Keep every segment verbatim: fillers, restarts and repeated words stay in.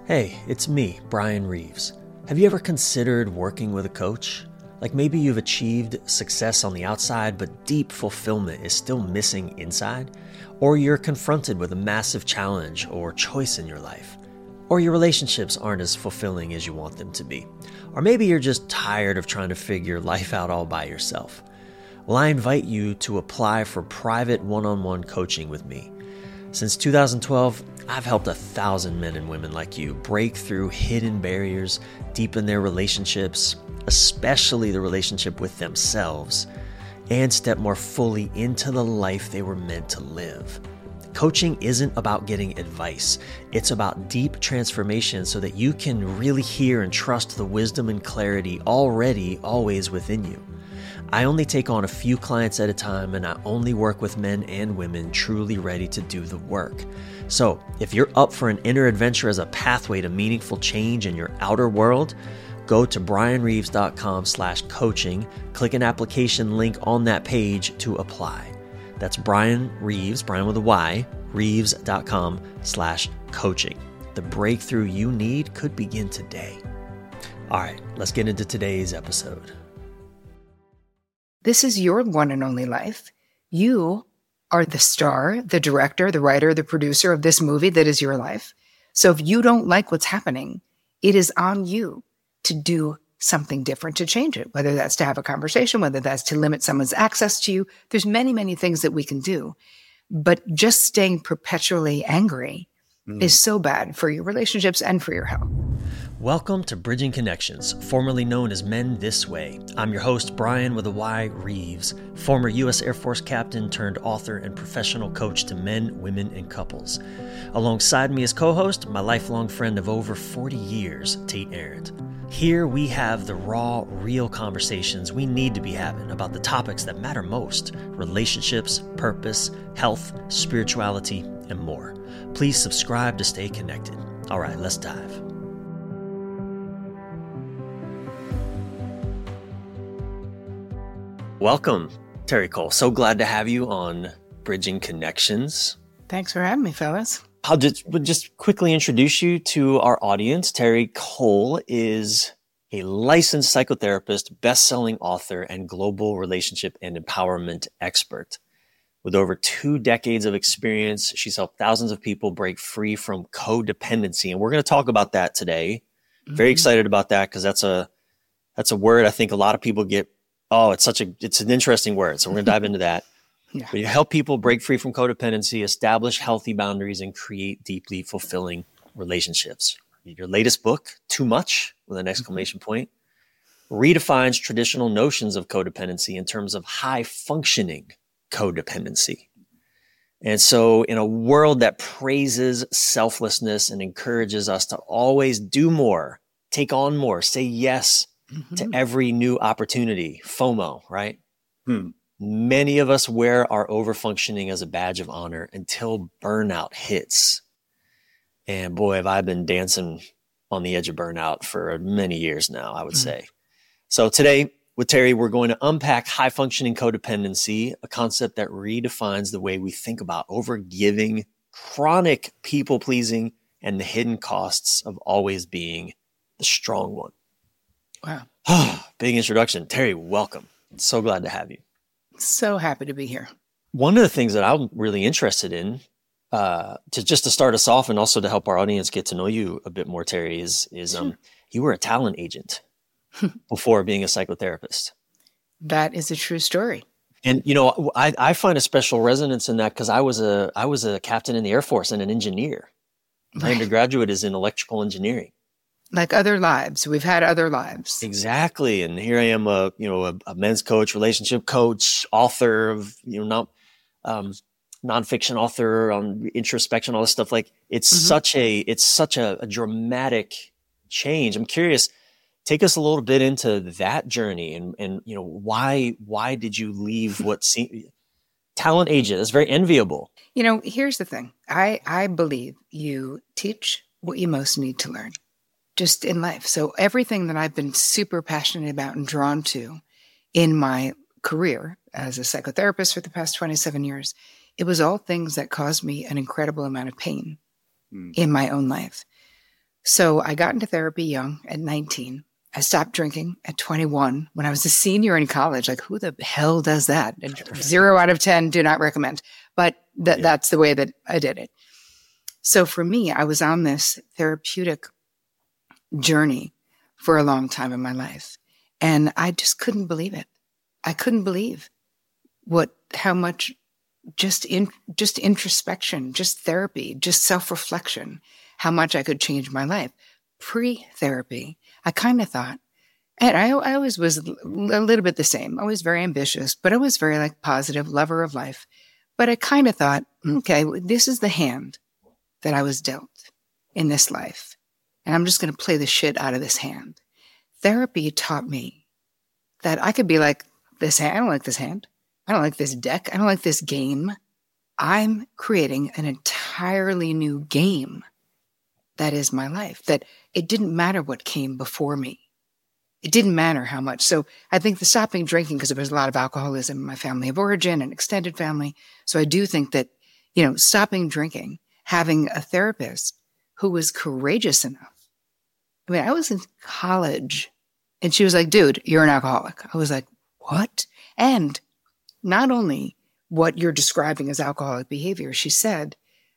Hey, it's me, Brian Reeves. Have you ever considered working with a coach? Like maybe you've achieved success on the outside, but deep fulfillment is still missing inside? Or you're confronted with a massive challenge or choice in your life? Or your relationships aren't as fulfilling as you want them to be? Or maybe you're just tired of trying to figure life out all by yourself? Well, I invite you to apply for private one-on-one coaching with me. Since two thousand twelve, I've helped a thousand men and women like you break through hidden barriers, deepen their relationships, especially the relationship with themselves, and step more fully into the life they were meant to live. Coaching isn't about getting advice. It's about deep transformation so that you can really hear and trust the wisdom and clarity already always within you. I only take on a few clients at a time, and I only work with men and women truly ready to do the work. So if you're up for an inner adventure as a pathway to meaningful change in your outer world, go to brianreeves.com slash coaching, click an application link on that page to apply. That's Brian Reeves, Brian with a Y, reeves.com slash coaching. The breakthrough you need could begin today. All right, let's get into today's episode. This is your one and only life. You are the star, the director, the writer, the producer of this movie that is your life. So if you don't like what's happening, it is on you to do something different to change it, whether that's to have a conversation, whether that's to limit someone's access to you. There's many, many things that we can do. But just staying perpetually angry mm. is so bad for your relationships and for your health. Welcome to Bridging Connections, formerly known as Men This Way. I'm your host, Brian with a Y Reeves, former U S Air Force captain turned author and professional coach to men, women, and couples. Alongside me as co-host, my lifelong friend of over forty years, Tate Arndt. Here we have the raw, real conversations we need to be having about the topics that matter most: relationships, purpose, health, spirituality, and more. Please subscribe to stay connected. All right, let's dive. Welcome, Terry Cole. So glad to have you on Bridging Connections. Thanks for having me, fellas. I'll just, we'll just quickly introduce you to our audience. Terry Cole is a licensed psychotherapist, best-selling author, and global relationship and empowerment expert. With over two decades of experience, she's helped thousands of people break free from codependency. And we're going to talk about that today. Mm-hmm. Very excited about that because that's a that's a word I think a lot of people get. Oh, it's such a, it's an interesting word. So we're going to dive into that. Yeah. But you help people break free from codependency, establish healthy boundaries, and create deeply fulfilling relationships. Your latest book, Too Much, with an exclamation point, redefines traditional notions of codependency in terms of high functioning codependency. And so in a world that praises selflessness and encourages us to always do more, take on more, say yes Mm-hmm. to every new opportunity, FOMO, right? Hmm. Many of us wear our overfunctioning as a badge of honor until burnout hits. And boy, have I been dancing on the edge of burnout for many years now, I would mm-hmm. say. So today with Terry, we're going to unpack high functioning codependency, a concept that redefines the way we think about overgiving, chronic people pleasing, and the hidden costs of always being the strong one. Wow. Big introduction. Terry, welcome. So glad to have you. So happy to be here. One of the things that I'm really interested in, uh, to just to start us off and also to help our audience get to know you a bit more, Terry, is, is um, you were a talent agent before being a psychotherapist. That is a true story. And, you know, I, I find a special resonance in that because I was a I was a captain in the Air Force and an engineer. My right. undergraduate is in electrical engineering. Like other lives. We've had other lives. Exactly. And here I am, a, you know, a, a men's coach, relationship coach, author of, you know, not, um, nonfiction author on introspection, all this stuff. Like it's mm-hmm. such a, it's such a, a dramatic change. I'm curious, take us a little bit into that journey and, and, you know, why, why did you leave what seemed talent agent? That's very enviable. You know, here's the thing. I, I believe you teach what you most need to learn. Just in life. So everything that I've been super passionate about and drawn to in my career as a psychotherapist for the past twenty-seven years, it was all things that caused me an incredible amount of pain mm. in my own life. So I got into therapy young at nineteen. I stopped drinking at twenty-one when I was a senior in college. Like, who the hell does that? Zero out of ten, do not recommend. But th- yeah. that's the way that I did it. So for me, I was on this therapeutic journey for a long time in my life. And I just couldn't believe it. I couldn't believe what, how much just in, just introspection, just therapy, just self-reflection, how much I could change my life. Pre-therapy, I kind of thought, and I, I always was a little bit the same. I was very ambitious, but I was very like positive, lover of life. But I kind of thought, okay, this is the hand that I was dealt in this life. And I'm just going to play the shit out of this hand. Therapy taught me that I could be like, this hand, I don't like this hand. I don't like this deck. I don't like this game. I'm creating an entirely new game. That is my life. That it didn't matter what came before me. It didn't matter how much. So I think the stopping drinking, because there was a lot of alcoholism in my family of origin and extended family. So I do think that, you know, stopping drinking, having a therapist who was courageous enough. I mean, I was in college and she was like, dude, you're an alcoholic. I was like, what? And not only what you're describing as alcoholic behavior, she said,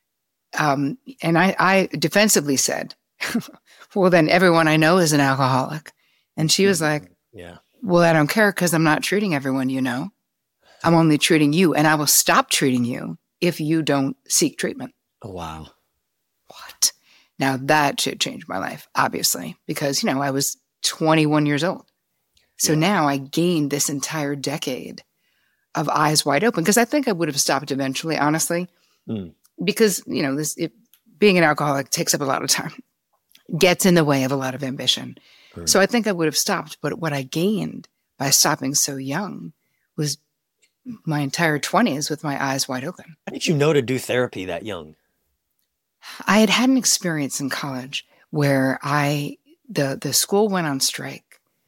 um, and I, I defensively said, well, then everyone I know is an alcoholic. And she was like, yeah, well, I don't care because I'm not treating everyone you know. I'm only treating you, and I will stop treating you if you don't seek treatment. Oh, wow. What? Now that should change my life, obviously, because, you know, I was twenty-one years old. So yeah. Now I gained this entire decade of eyes wide open, because I think I would have stopped eventually, honestly, mm. because, you know, this it, being an alcoholic takes up a lot of time, gets in the way of a lot of ambition. Mm. So I think I would have stopped. But what I gained by stopping so young was my entire twenties with my eyes wide open. How did you know to do therapy that young? I had had an experience in college where I, the, the school went on strike.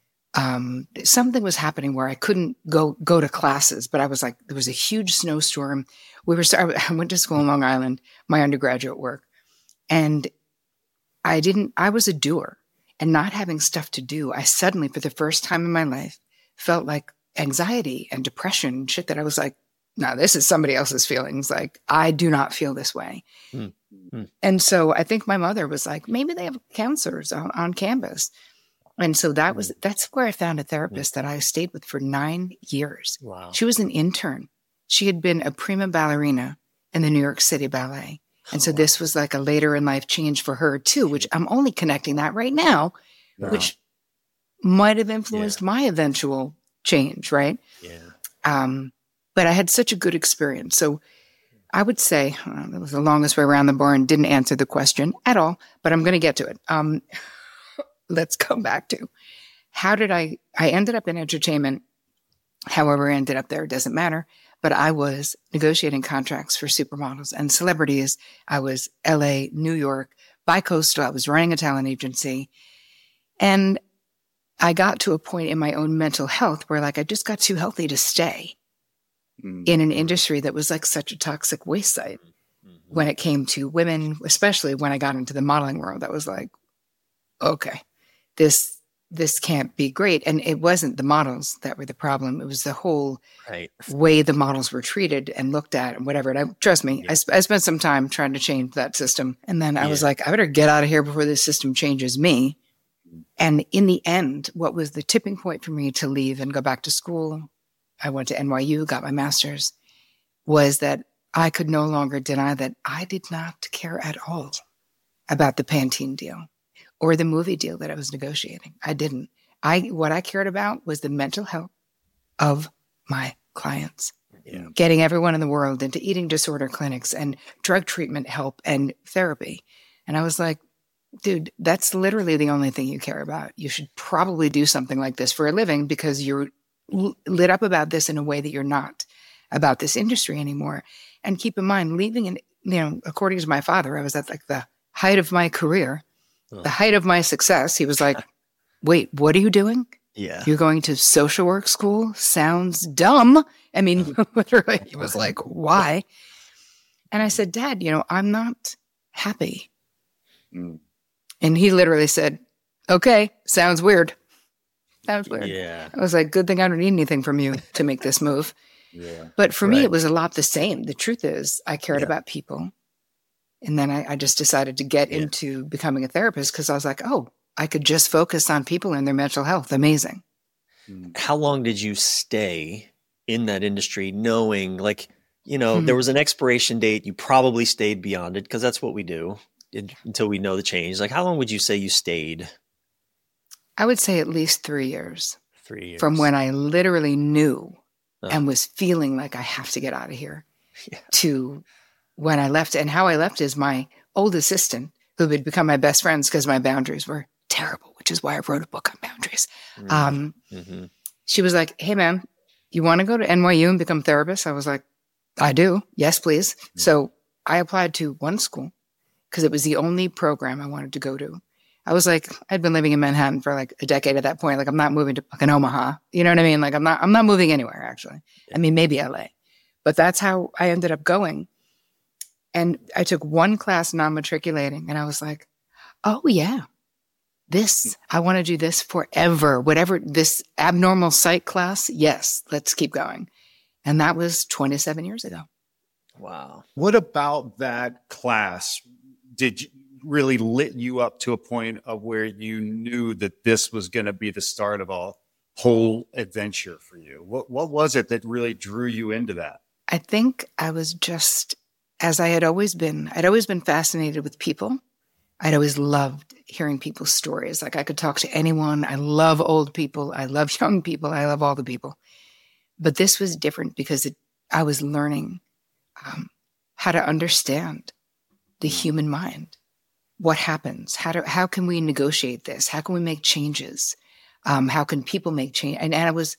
Um, something was happening where I couldn't go, go to classes, but I was like, there was a huge snowstorm. We were, I went to school in Long Island, my undergraduate work, and I didn't, I was a doer, and not having stuff to do. I suddenly, for the first time in my life, felt like anxiety and depression, shit that I was like, no, this is somebody else's feelings. Like, I do not feel this way. Mm. Mm. And so I think my mother was like, maybe they have counselors on, on campus. And so that was, that's where I found a therapist that I stayed with for nine years. Wow. She was an intern. She had been a prima ballerina in the New York City Ballet. And so oh, wow. This was like a later in life change for her too, which I'm only connecting that right now, wow. which might have influenced yeah. my eventual change, right? Yeah. Um, but I had such a good experience. So I would say uh, that was the longest way around the barn, didn't answer the question at all, but I'm going to get to it. Um, let's go back to how did I, I ended up in entertainment. However, I ended up there, it doesn't matter. But I was negotiating contracts for supermodels and celebrities. I was L A, New York, bi-coastal. I was running a talent agency. And I got to a point in my own mental health where like I just got too healthy to stay mm-hmm. in an industry that was like such a toxic waste site. Mm-hmm. When it came to women, especially when I got into the modeling world, I was like, okay, this this can't be great. And it wasn't the models that were the problem. It was the whole right. way the models were treated and looked at and whatever. And I, trust me, yeah. I, sp- I spent some time trying to change that system. And then I yeah. was like, I better get out of here before this system changes me. And in the end, what was the tipping point for me to leave and go back to school, I went to N Y U, got my master's, was that I could no longer deny that I did not care at all about the Pantene deal or the movie deal that I was negotiating. I didn't. I what I cared about was the mental health of my clients. Yeah. Getting everyone in the world into eating disorder clinics and drug treatment help and therapy. And I was like, dude, that's literally the only thing you care about. You should probably do something like this for a living because you're l- lit up about this in a way that you're not about this industry anymore. And keep in mind, leaving, in, you know, according to my father, I was at like the height of my career. The height of my success, he was like, wait, what are you doing? Yeah. You're going to social work school? Sounds dumb. I mean, literally, he was like, why? And I said, Dad, you know, I'm not happy. Mm. And he literally said, okay, sounds weird. Sounds weird. Yeah. I was like, good thing I don't need anything from you to make this move. Yeah. But for Right. me, it was a lot the same. The truth is, I cared Yeah. about people. And then I, I just decided to get Yeah. into becoming a therapist because I was like, oh, I could just focus on people and their mental health. Amazing. How long did you stay in that industry knowing, like, you know, Hmm. there was an expiration date, you probably stayed beyond it because that's what we do it, until we know the change. Like, how long would you say you stayed? I would say at least three years Three years. from when I literally knew Oh. and was feeling like I have to get out of here Yeah. to when I left. And how I left is my old assistant, who had become my best friends because my boundaries were terrible, which is why I wrote a book on boundaries. Mm. Um, Mm-hmm. she was like, hey, man, you want to go to N Y U and become a therapist? I was like, I do. Yes, please. Mm. So I applied to one school because it was the only program I wanted to go to. I was like, I'd been living in Manhattan for like a decade at that point. Like, I'm not moving to fucking Omaha. You know what I mean? Like, I'm not, I'm not moving anywhere, actually. I mean, maybe L A. But that's how I ended up going. And I took one class non-matriculating and I was like, oh yeah, this, I want to do this forever. Whatever this abnormal psych class. Yes, let's keep going. And that was twenty-seven years ago. Wow. What about that class did you, really lit you up to a point of where you knew that this was going to be the start of a whole adventure for you? What what was it that really drew you into that? I think I was just, as I had always been, I'd always been fascinated with people. I'd always loved hearing people's stories. Like, I could talk to anyone. I love old people. I love young people. I love all the people. But this was different because it, I was learning um, how to understand the human mind. What happens? How do, how can we negotiate this? How can we make changes? Um, how can people make change? And, and I was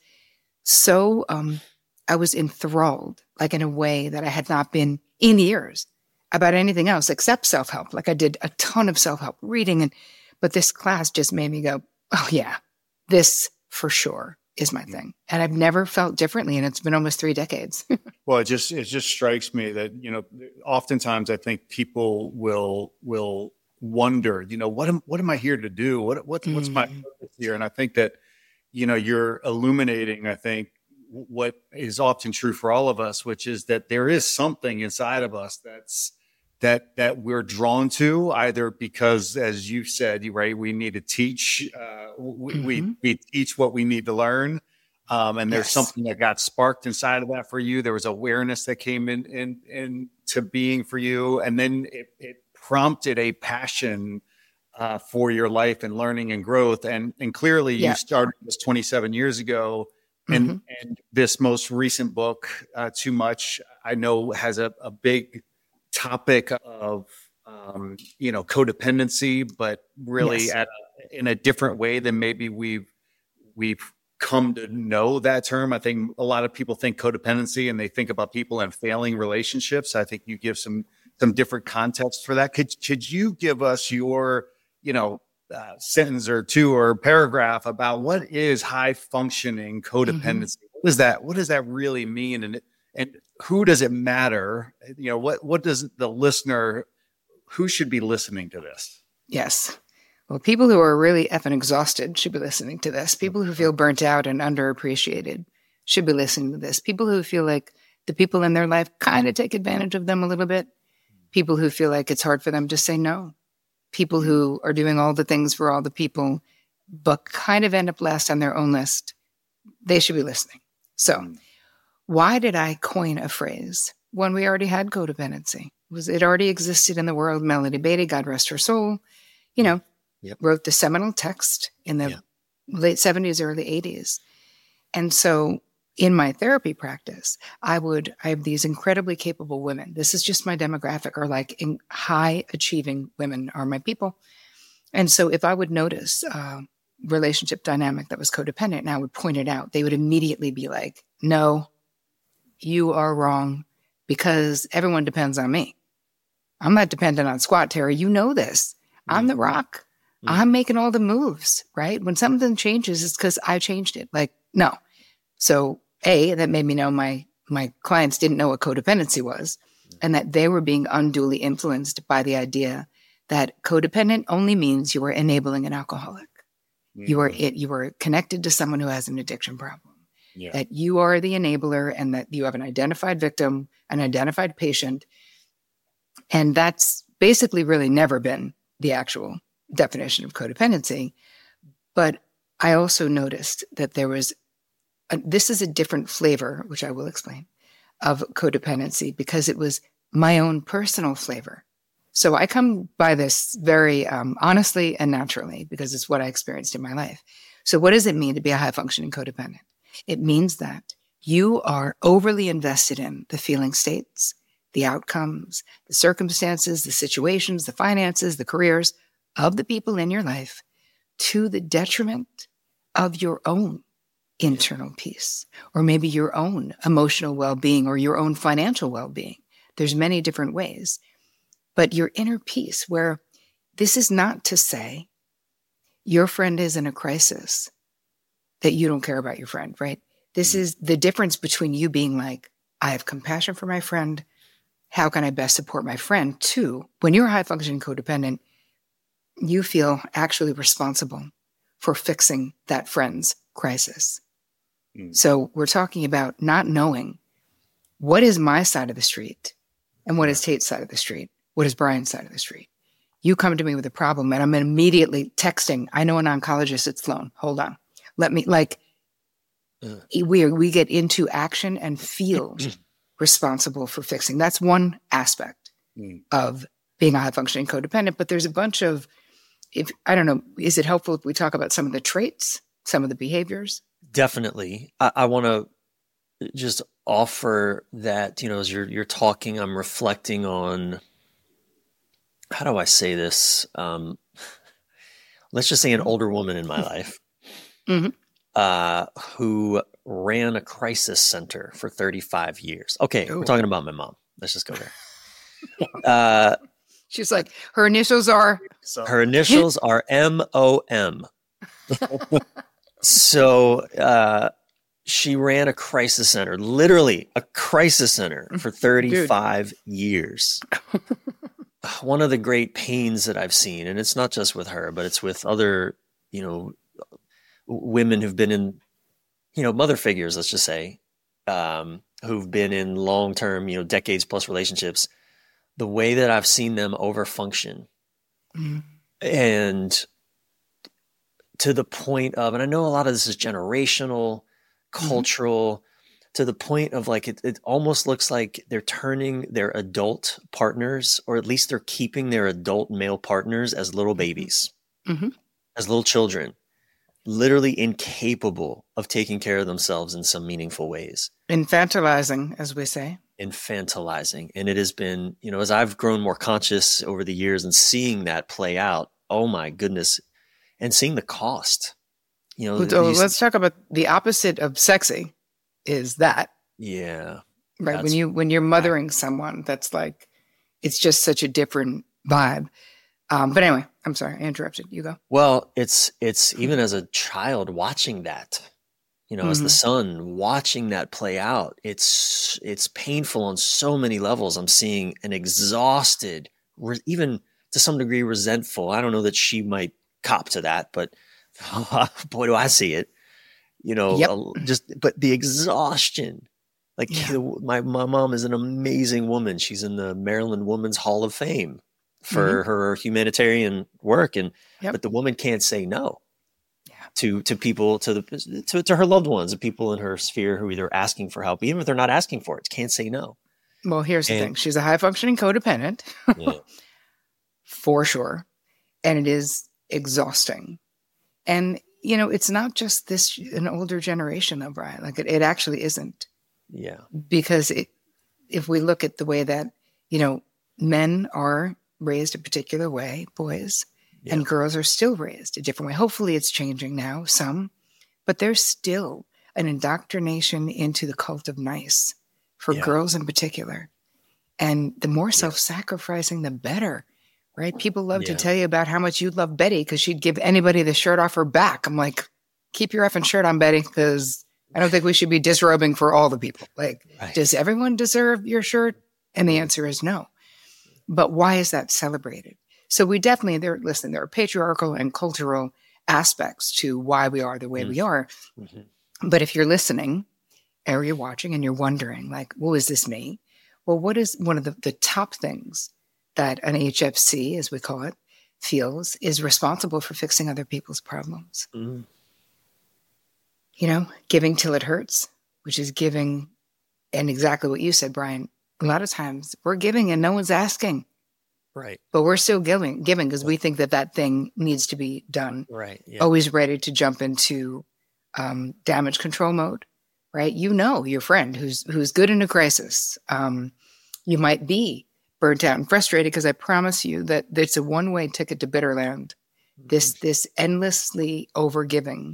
so, um, I was enthralled, like in a way that I had not been in years about anything else except self-help. Like, I did a ton of self-help reading, and but this class just made me go, oh yeah, this for sure is my thing. And I've never felt differently. And it's been almost three decades. Well, it just it just strikes me that, you know, oftentimes I think people will will wonder, you know, what am what am I here to do? What what what's my purpose here? And I think that, you know, you're illuminating, I think, what is often true for all of us, which is that there is something inside of us that's that that we're drawn to, either because, as you said, right, we need to teach, uh, we, Mm-hmm. we we teach what we need to learn, um, and there's Yes. something that got sparked inside of that for you. There was awareness that came in in into being for you, and then it, it prompted a passion uh, for your life and learning and growth. And and clearly, Yeah. you started this twenty-seven years ago. And, Mhm. and this most recent book, uh, Too Much, I know has a, a big topic of, um, you know, codependency, but really Yes. at a, in a different way than maybe we've we've come to know that term. I think a lot of people think codependency and they think about people in failing relationships. I think you give some some different context for that. Could could you give us your, you know, Uh, sentence or two or paragraph about what is high functioning codependency? Mm-hmm. What does that, what does that really mean? And, and who does it matter? You know, what, what does the listener, who should be listening to this? Yes. Well, people who are really effing exhausted should be listening to this. People who feel burnt out and underappreciated should be listening to this. People who feel like the people in their life kind of take advantage of them a little bit. People who feel like it's hard for them to say no. People who are doing all the things for all the people, but kind of end up last on their own list. They should be listening. So why did I coin a phrase when we already had codependency? It was it already existed in the world? Melody Beattie, God rest her soul, you know, Yep. wrote the seminal text in the Yeah. late seventies, early eighties. And so in my therapy practice, I would, I have these incredibly capable women. This is just my demographic, or like in high achieving women are my people. And so if I would notice a relationship dynamic that was codependent and I would point it out, they would immediately be like, no, you are wrong because everyone depends on me. I'm not dependent on squat, Terry. You know this. I'm the rock. Mm. I'm making all the moves, right? When something changes, it's because I changed it. Like, no. So A, that made me know my my clients didn't know what codependency was, and that they were being unduly influenced by the idea that codependent only means you are enabling an alcoholic. Mm-hmm. You are it, you are connected to someone who has an addiction problem. Yeah. That you are the enabler and that you have an identified victim, an identified patient. And that's basically really never been the actual definition of codependency. But I also noticed that there was, a, this is a different flavor, which I will explain, of codependency because it was my own personal flavor. So I come by this very um, honestly and naturally because it's what I experienced in my life. So what does it mean to be a high-functioning codependent? It means that you are overly invested in the feeling states, the outcomes, the circumstances, the situations, the finances, the careers of the people in your life to the detriment of your own internal peace, or maybe your own emotional well-being or your own financial well-being. There's many different ways. But your inner peace, where this is not to say your friend is in a crisis, that you don't care about your friend, right? This is the difference between you being like, I have compassion for my friend. How can I best support my friend? To when you're a high-functioning codependent, you feel actually responsible for fixing that friend's crisis. Mm. So we're talking about not knowing what is my side of the street and what is Tate's side of the street. What is Brian's side of the street? You come to me with a problem and I'm immediately texting. I know an oncologist at Sloan. Hold on. Let me, like, uh. we, we get into action and feel responsible for fixing. That's one aspect mm. of being a high-functioning codependent. But there's a bunch of, if I don't know, is it helpful if we talk about some of the traits, some of the behaviors? Definitely. I, I want to just offer that, you know, as you're you're talking, I'm reflecting on, how do I say this? Um, let's just say an older woman in my life mm-hmm. uh, who ran a crisis center for thirty-five years. Okay, Ooh. We're talking about my mom. Let's just go there. uh, She's like, her initials are? Her initials are M O M. So uh, she ran a crisis center, literally a crisis center for thirty-five Dude. years. One of the great pains that I've seen, and it's not just with her, but it's with other, you know, women who've been in, you know, mother figures, let's just say, um, who've been in long-term, you know, decades plus relationships, the way that I've seen them overfunction. Mm. And to the point of, and I know a lot of this is generational, cultural, mm-hmm. to the point of like, it, it almost looks like they're turning their adult partners, or at least they're keeping their adult male partners as little babies, mm-hmm. as little children, literally incapable of taking care of themselves in some meaningful ways. Infantilizing, as we say. Infantilizing. And it has been, you know, as I've grown more conscious over the years and seeing that play out, oh my goodness, and seeing the cost, you know. So these, let's talk about the opposite of sexy is that. Yeah. Right. When you, when you're mothering right. someone, that's like, it's just such a different vibe. Um, but anyway, I'm sorry, I interrupted. You go. Well, it's, it's even as a child watching that, you know, mm-hmm. as the son watching that play out, it's, it's painful on so many levels. I'm seeing an exhausted, re- even to some degree resentful. I don't know that she might cop to that, but oh, boy, do I see it, you know, yep. uh, just, but the exhaustion, like yeah. my, my mom is an amazing woman. She's in the Maryland Women's Hall of Fame for mm-hmm. her humanitarian work. And, yep. but the woman can't say no yeah. to, to people, to the, to, to her loved ones, the people in her sphere who either asking for help, even if they're not asking for it, can't say no. Well, here's and, the thing. She's a high functioning codependent yeah. for sure. And it is exhausting. And, you know, it's not just this, an older generation though, Brian, like it, it actually isn't. Yeah. Because it, if we look at the way that, you know, men are raised a particular way, boys, yeah. and girls are still raised a different way. Hopefully it's changing now, some, but there's still an indoctrination into the cult of nice for yeah. girls in particular. And the more yeah. self-sacrificing, the better. Right? People love yeah. to tell you about how much you love Betty because she'd give anybody the shirt off her back. I'm like, keep your effing shirt on, Betty, because I don't think we should be disrobing for all the people. Like, right. does everyone deserve your shirt? And the answer is no. But why is that celebrated? So we definitely, there, listen, there are patriarchal and cultural aspects to why we are the way mm-hmm. we are. Mm-hmm. But if you're listening or you're watching and you're wondering, like, well, is this me? Well, what is one of the, the top things that an H F C, as we call it, feels is responsible for fixing other people's problems? Mm-hmm. You know, giving till it hurts, which is giving, and exactly what you said, Brian. A lot of times we're giving and no one's asking. Right. But we're still giving, giving because we think that that thing needs to be done. Right. Yeah. Always ready to jump into um, damage control mode, right? You know your friend who's who's good in a crisis. Um, you might be burnt out and frustrated because I promise you that it's a one-way ticket to Bitterland. Mm-hmm. This this endlessly overgiving.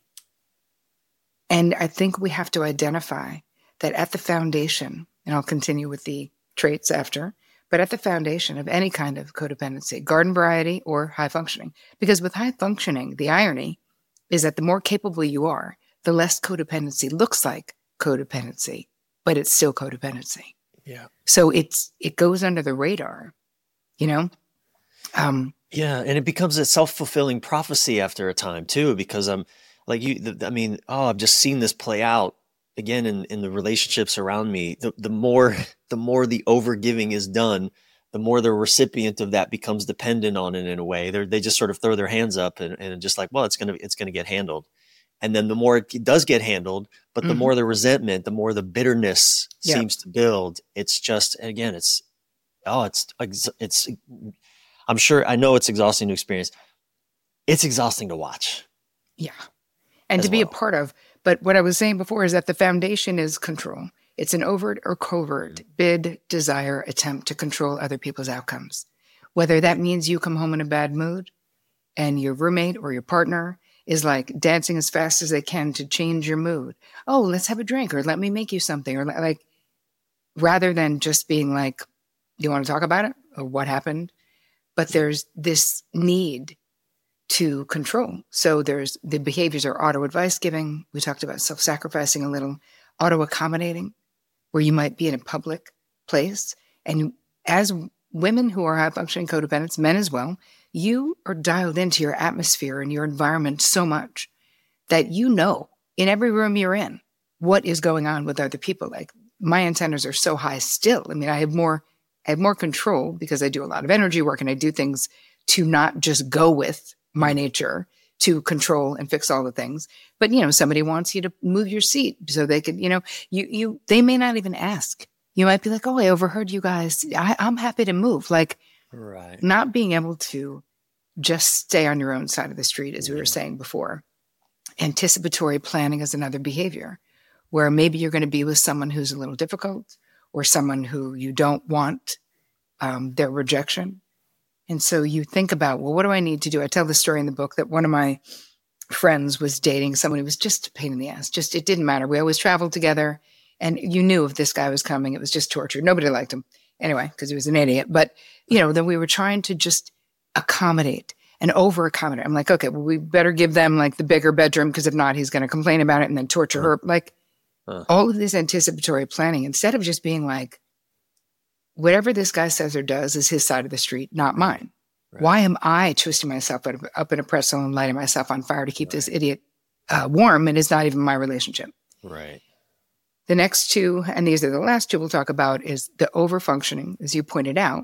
And I think we have to identify that at the foundation, and I'll continue with the traits after, but at the foundation of any kind of codependency, garden variety or high functioning, because with high functioning, the irony is that the more capable you are, the less codependency looks like codependency, but it's still codependency. Yeah. So it's it goes under the radar, you know? Um, yeah, and it becomes a self-fulfilling prophecy after a time too, because I'm like you, the, I mean, oh, I've just seen this play out again in, in the relationships around me. The, the more the more the overgiving is done, the more the recipient of that becomes dependent on it in a way. They they just sort of throw their hands up and, and just like, well, it's gonna it's gonna get handled. And then the more it does get handled, but the mm-hmm. more the resentment, the more the bitterness yeah. seems to build. It's just, again, it's, oh, it's, it's, I'm sure, I know it's exhausting to experience. It's exhausting to watch. Yeah. And to be well. a part of. But what I was saying before is that the foundation is control. It's an overt or covert mm-hmm. bid, desire, attempt to control other people's outcomes. Whether that means you come home in a bad mood and your roommate or your partner is like dancing as fast as they can to change your mood. Oh, let's have a drink, or let me make you something, or like, rather than just being like, do you want to talk about it or what happened? But there's this need to control. So there's the behaviors are auto advice giving. We talked about self-sacrificing a little, auto accommodating, where you might be in a public place. And as women who are high functioning codependents, men as well, you are dialed into your atmosphere and your environment so much that you know in every room you're in what is going on with other people. Like my antennas are so high still. I mean, I have more, I have more control because I do a lot of energy work and I do things to not just go with my nature to control and fix all the things. But, you know, somebody wants you to move your seat so they could, you know, you, you, they may not even ask. You might be like, oh, I overheard you guys. I, I'm happy to move. Like, right. Not being able to just stay on your own side of the street, as we were saying before. Anticipatory planning is another behavior where maybe you're going to be with someone who's a little difficult or someone who you don't want um, their rejection. And so you think about, well, what do I need to do? I tell the story in the book that one of my friends was dating someone who was just a pain in the ass. Just, it didn't matter. We always traveled together. And you knew if this guy was coming, it was just torture. Nobody liked him anyway, because he was an idiot. But, you know, then we were trying to just accommodate and over accommodate. I'm like, okay, well, we better give them like the bigger bedroom, because if not, he's going to complain about it and then torture her. Like huh. all of this anticipatory planning, instead of just being like, whatever this guy says or does is his side of the street, not mine. Right. Why am I twisting myself up, up in a pretzel and lighting myself on fire to keep right. this idiot uh, warm? And it's not even my relationship. Right. The next two, and these are the last two we'll talk about, is the overfunctioning, as you pointed out.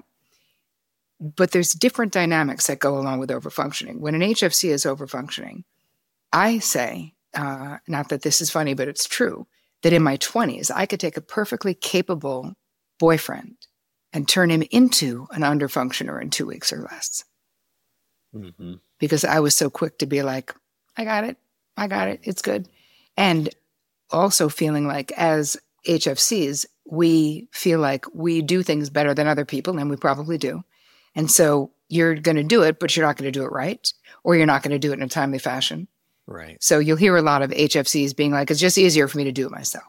But there's different dynamics that go along with overfunctioning. When an H F C is overfunctioning, I say, uh, not that this is funny, but it's true, that in my twenties, I could take a perfectly capable boyfriend and turn him into an underfunctioner in two weeks or less. Mm-hmm. Because I was so quick to be like, I got it, I got it, it's good. And also feeling like as H F Cs, we feel like we do things better than other people, and we probably do. And so you're going to do it, but you're not going to do it right, or you're not going to do it in a timely fashion. Right. So you'll hear a lot of H F Cs being like, it's just easier for me to do it myself.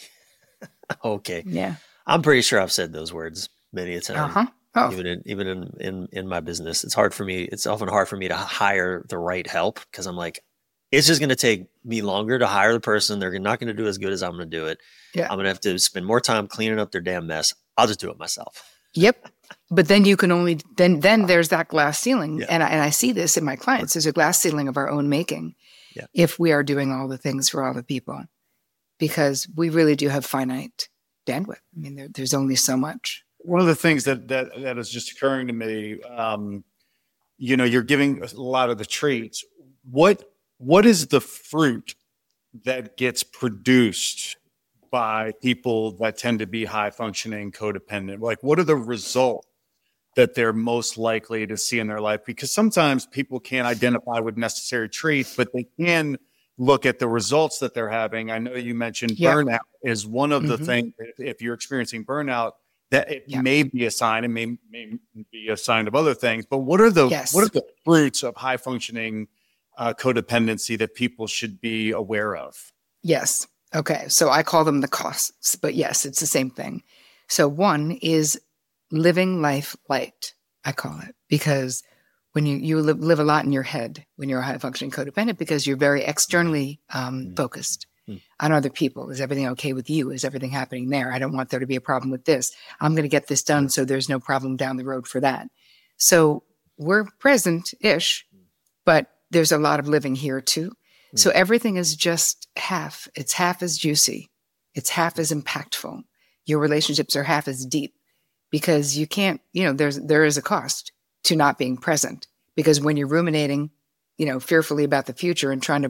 Okay. Yeah. I'm pretty sure I've said those words many a time. Uh-huh. Oh. Even in, even in, in, in my business, it's hard for me. It's often hard for me to hire the right help, because I'm like, it's just going to take me longer to hire the person. They're not going to do as good as I'm going to do it. Yeah. I'm going to have to spend more time cleaning up their damn mess. I'll just do it myself. Yep. But then you can only, then then there's that glass ceiling. Yeah. And, I, and I see this in my clients. There's a glass ceiling of our own making yeah. if we are doing all the things for all the people. Because we really do have finite bandwidth. I mean, there, there's only so much. One of the things that that that is just occurring to me, um, you know, you're giving a lot of the traits. What what is the fruit that gets produced by people that tend to be high functioning codependent? Like, what are the results that they're most likely to see in their life? Because sometimes people can't identify with necessary traits, but they can look at the results that they're having. I know you mentioned Yeah. burnout is one of the Mhm. things. If, if you're experiencing burnout, that it Yeah. may be a sign, and may, may be a sign of other things. But what are the Yes. what are the fruits of high functioning uh, codependency that people should be aware of? Yes. Okay. So I call them the costs, but yes, it's the same thing. So one is living life light, I call it, because when you, you live, live a lot in your head when you're a high functioning codependent, because you're very externally um, Mm. focused Mm. on other people. Is everything okay with you? Is everything happening there? I don't want there to be a problem with this. I'm going to get this done so there's no problem down the road for that. So we're present-ish, but there's a lot of living here too. So everything is just half. It's half as juicy. It's half as impactful. Your relationships are half as deep because you can't, you know, there's, there is a cost to not being present, because when you're ruminating, you know, fearfully about the future and trying to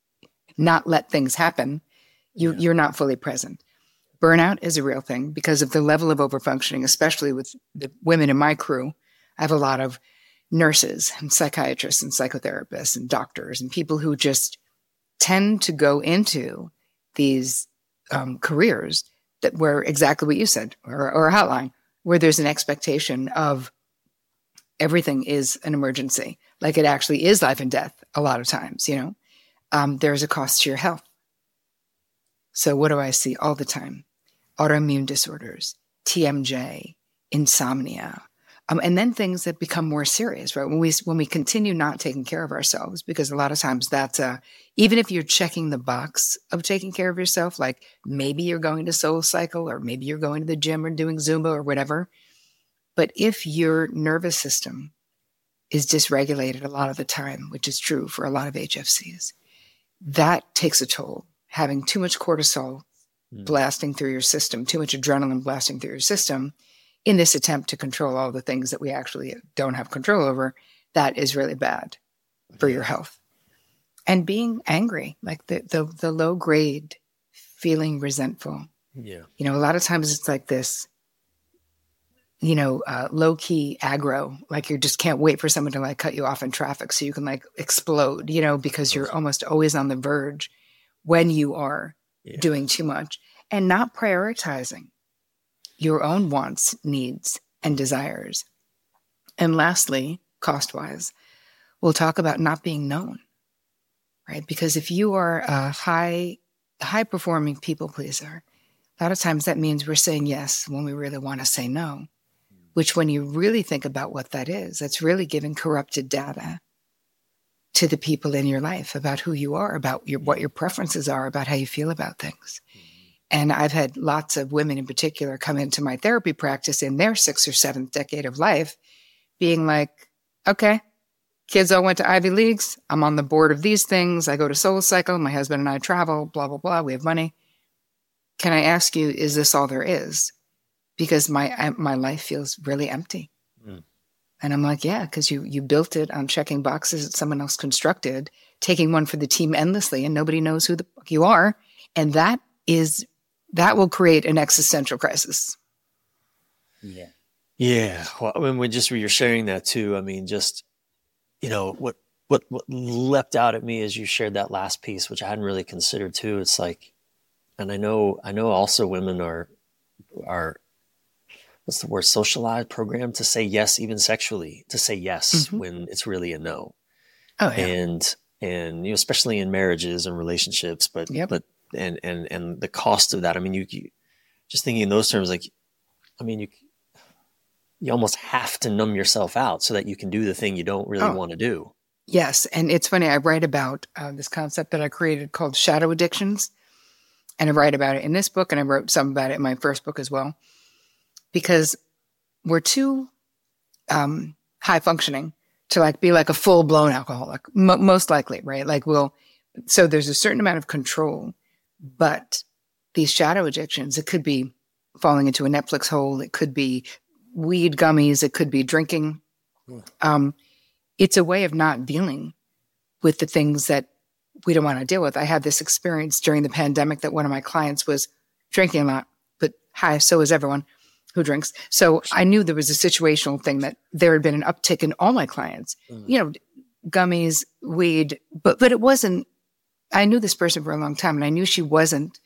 not let things happen, you, Yeah. you're not fully present. Burnout is a real thing because of the level of overfunctioning, especially with the women in my crew. I have a lot of nurses and psychiatrists and psychotherapists and doctors and people who just tend to go into these um, careers that were exactly what you said, or, or outline, where there's an expectation of everything is an emergency, like it actually is life and death a lot of times, you know. Um, there's a cost to your health. So what do I see all the time? Autoimmune disorders, T M J, insomnia, um, and then things that become more serious, right? When we when we continue not taking care of ourselves, because a lot of times that's uh, even if you're checking the box of taking care of yourself, like maybe you're going to Soul Cycle, or maybe you're going to the gym or doing Zumba or whatever. But if your nervous system is dysregulated a lot of the time, which is true for a lot of H F Cs, that takes a toll. Having too much cortisol mm. blasting through your system, too much adrenaline blasting through your system, in this attempt to control all the things that we actually don't have control over, that is really bad for your health. And being angry, like the the, the low grade, feeling resentful. Yeah. You know, a lot of times it's like this, you know, uh, low key aggro, like you just can't wait for someone to like cut you off in traffic so you can like explode, you know, because you're almost always on the verge when you are yeah. doing too much and not prioritizing your own wants, needs, and desires. And lastly, cost-wise, we'll talk about not being known, right? Because if you are a high, high-performing people pleaser, a lot of times that means we're saying yes when we really want to say no, which when you really think about what that is, that's really giving corrupted data to the people in your life about who you are, about your, what your preferences are, about how you feel about things. And I've had lots of women in particular come into my therapy practice in their sixth or seventh decade of life being like, okay, kids all went to Ivy Leagues. I'm on the board of these things. I go to Soul Cycle. My husband and I travel, blah, blah, blah. We have money. Can I ask you, is this all there is? Because my my life feels really empty. Mm. And I'm like, yeah, because you you built it on checking boxes that someone else constructed, taking one for the team endlessly, and nobody knows who the fuck you are. And that is... that will create an existential crisis. Yeah. Yeah. Well, I mean, when just when you're sharing that too, I mean, just, you know, what, what, what leapt out at me as you shared that last piece, which I hadn't really considered too. It's like, and I know, I know also women are, are, what's the word, socialized, programmed to say yes, even sexually, to say yes mm-hmm. when it's really a no. Oh, yeah. And, and, you know, especially in marriages and relationships, but, yep. but, and, and, and the cost of that. I mean, you, you just thinking in those terms, like, I mean, you, you almost have to numb yourself out so that you can do the thing you don't really oh. want to do. Yes. And it's funny. I write about uh, this concept that I created called shadow addictions. And I write about it in this book. And I wrote some about it in my first book as well, because we're too um, high functioning to like be like a full blown alcoholic, M- most likely, right? Like we'll, so there's a certain amount of control, but these shadow addictions, it could be falling into a Netflix hole. It could be weed gummies. It could be drinking. Um, it's a way of not dealing with the things that we don't want to deal with. I had this experience during the pandemic that one of my clients was drinking a lot, but hi, so is everyone who drinks. So I knew there was a situational thing that there had been an uptick in all my clients, mm. you know, gummies, weed, but, but it wasn't, I knew this person for a long time and I knew she wasn't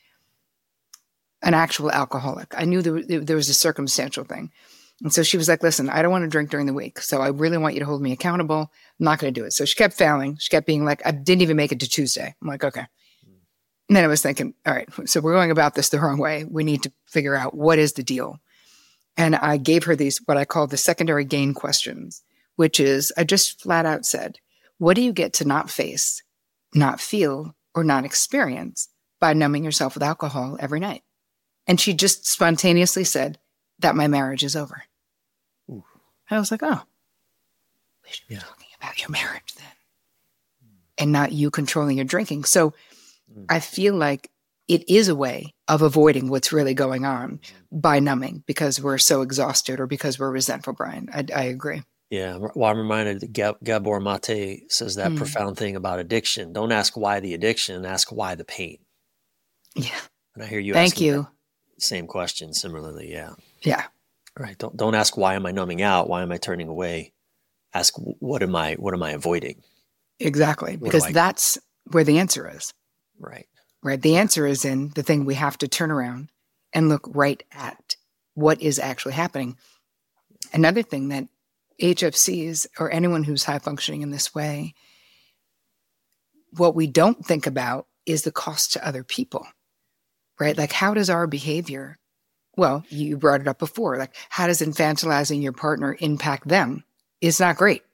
an actual alcoholic. I knew there, there was a circumstantial thing. And so she was like, listen, I don't want to drink during the week. So I really want you to hold me accountable. I'm not going to do it. So she kept failing. She kept being like, I didn't even make it to Tuesday. I'm like, okay. And then I was thinking, all right, so we're going about this the wrong way. We need to figure out what is the deal. And I gave her these, what I call the secondary gain questions, which is, I just flat out said, what do you get to not face, not feel, or not experience by numbing yourself with alcohol every night? And she just spontaneously said that my marriage is over. Ooh. I was like, oh, we should be yeah. talking about your marriage then, and not you controlling your drinking. So mm. I feel like it is a way of avoiding what's really going on by numbing because we're so exhausted or because we're resentful, Brian. I, I agree. Yeah. Well, I'm reminded that Gab- Gabor Mate says that mm. profound thing about addiction. Don't ask why the addiction, ask why the pain. Yeah. And I hear you Thank asking you. Same question similarly. Yeah. Yeah. Right. Don't, don't ask, why am I numbing out? Why am I turning away? Ask, what am I, what am I avoiding? Exactly. What because I... that's where the answer is. Right. Right. The answer is in the thing we have to turn around and look right at what is actually happening. Another thing that H F Cs or anyone who's high functioning in this way, what we don't think about is the cost to other people, right? Like how does our behavior, well, you brought it up before, like how does infantilizing your partner impact them? It's not great.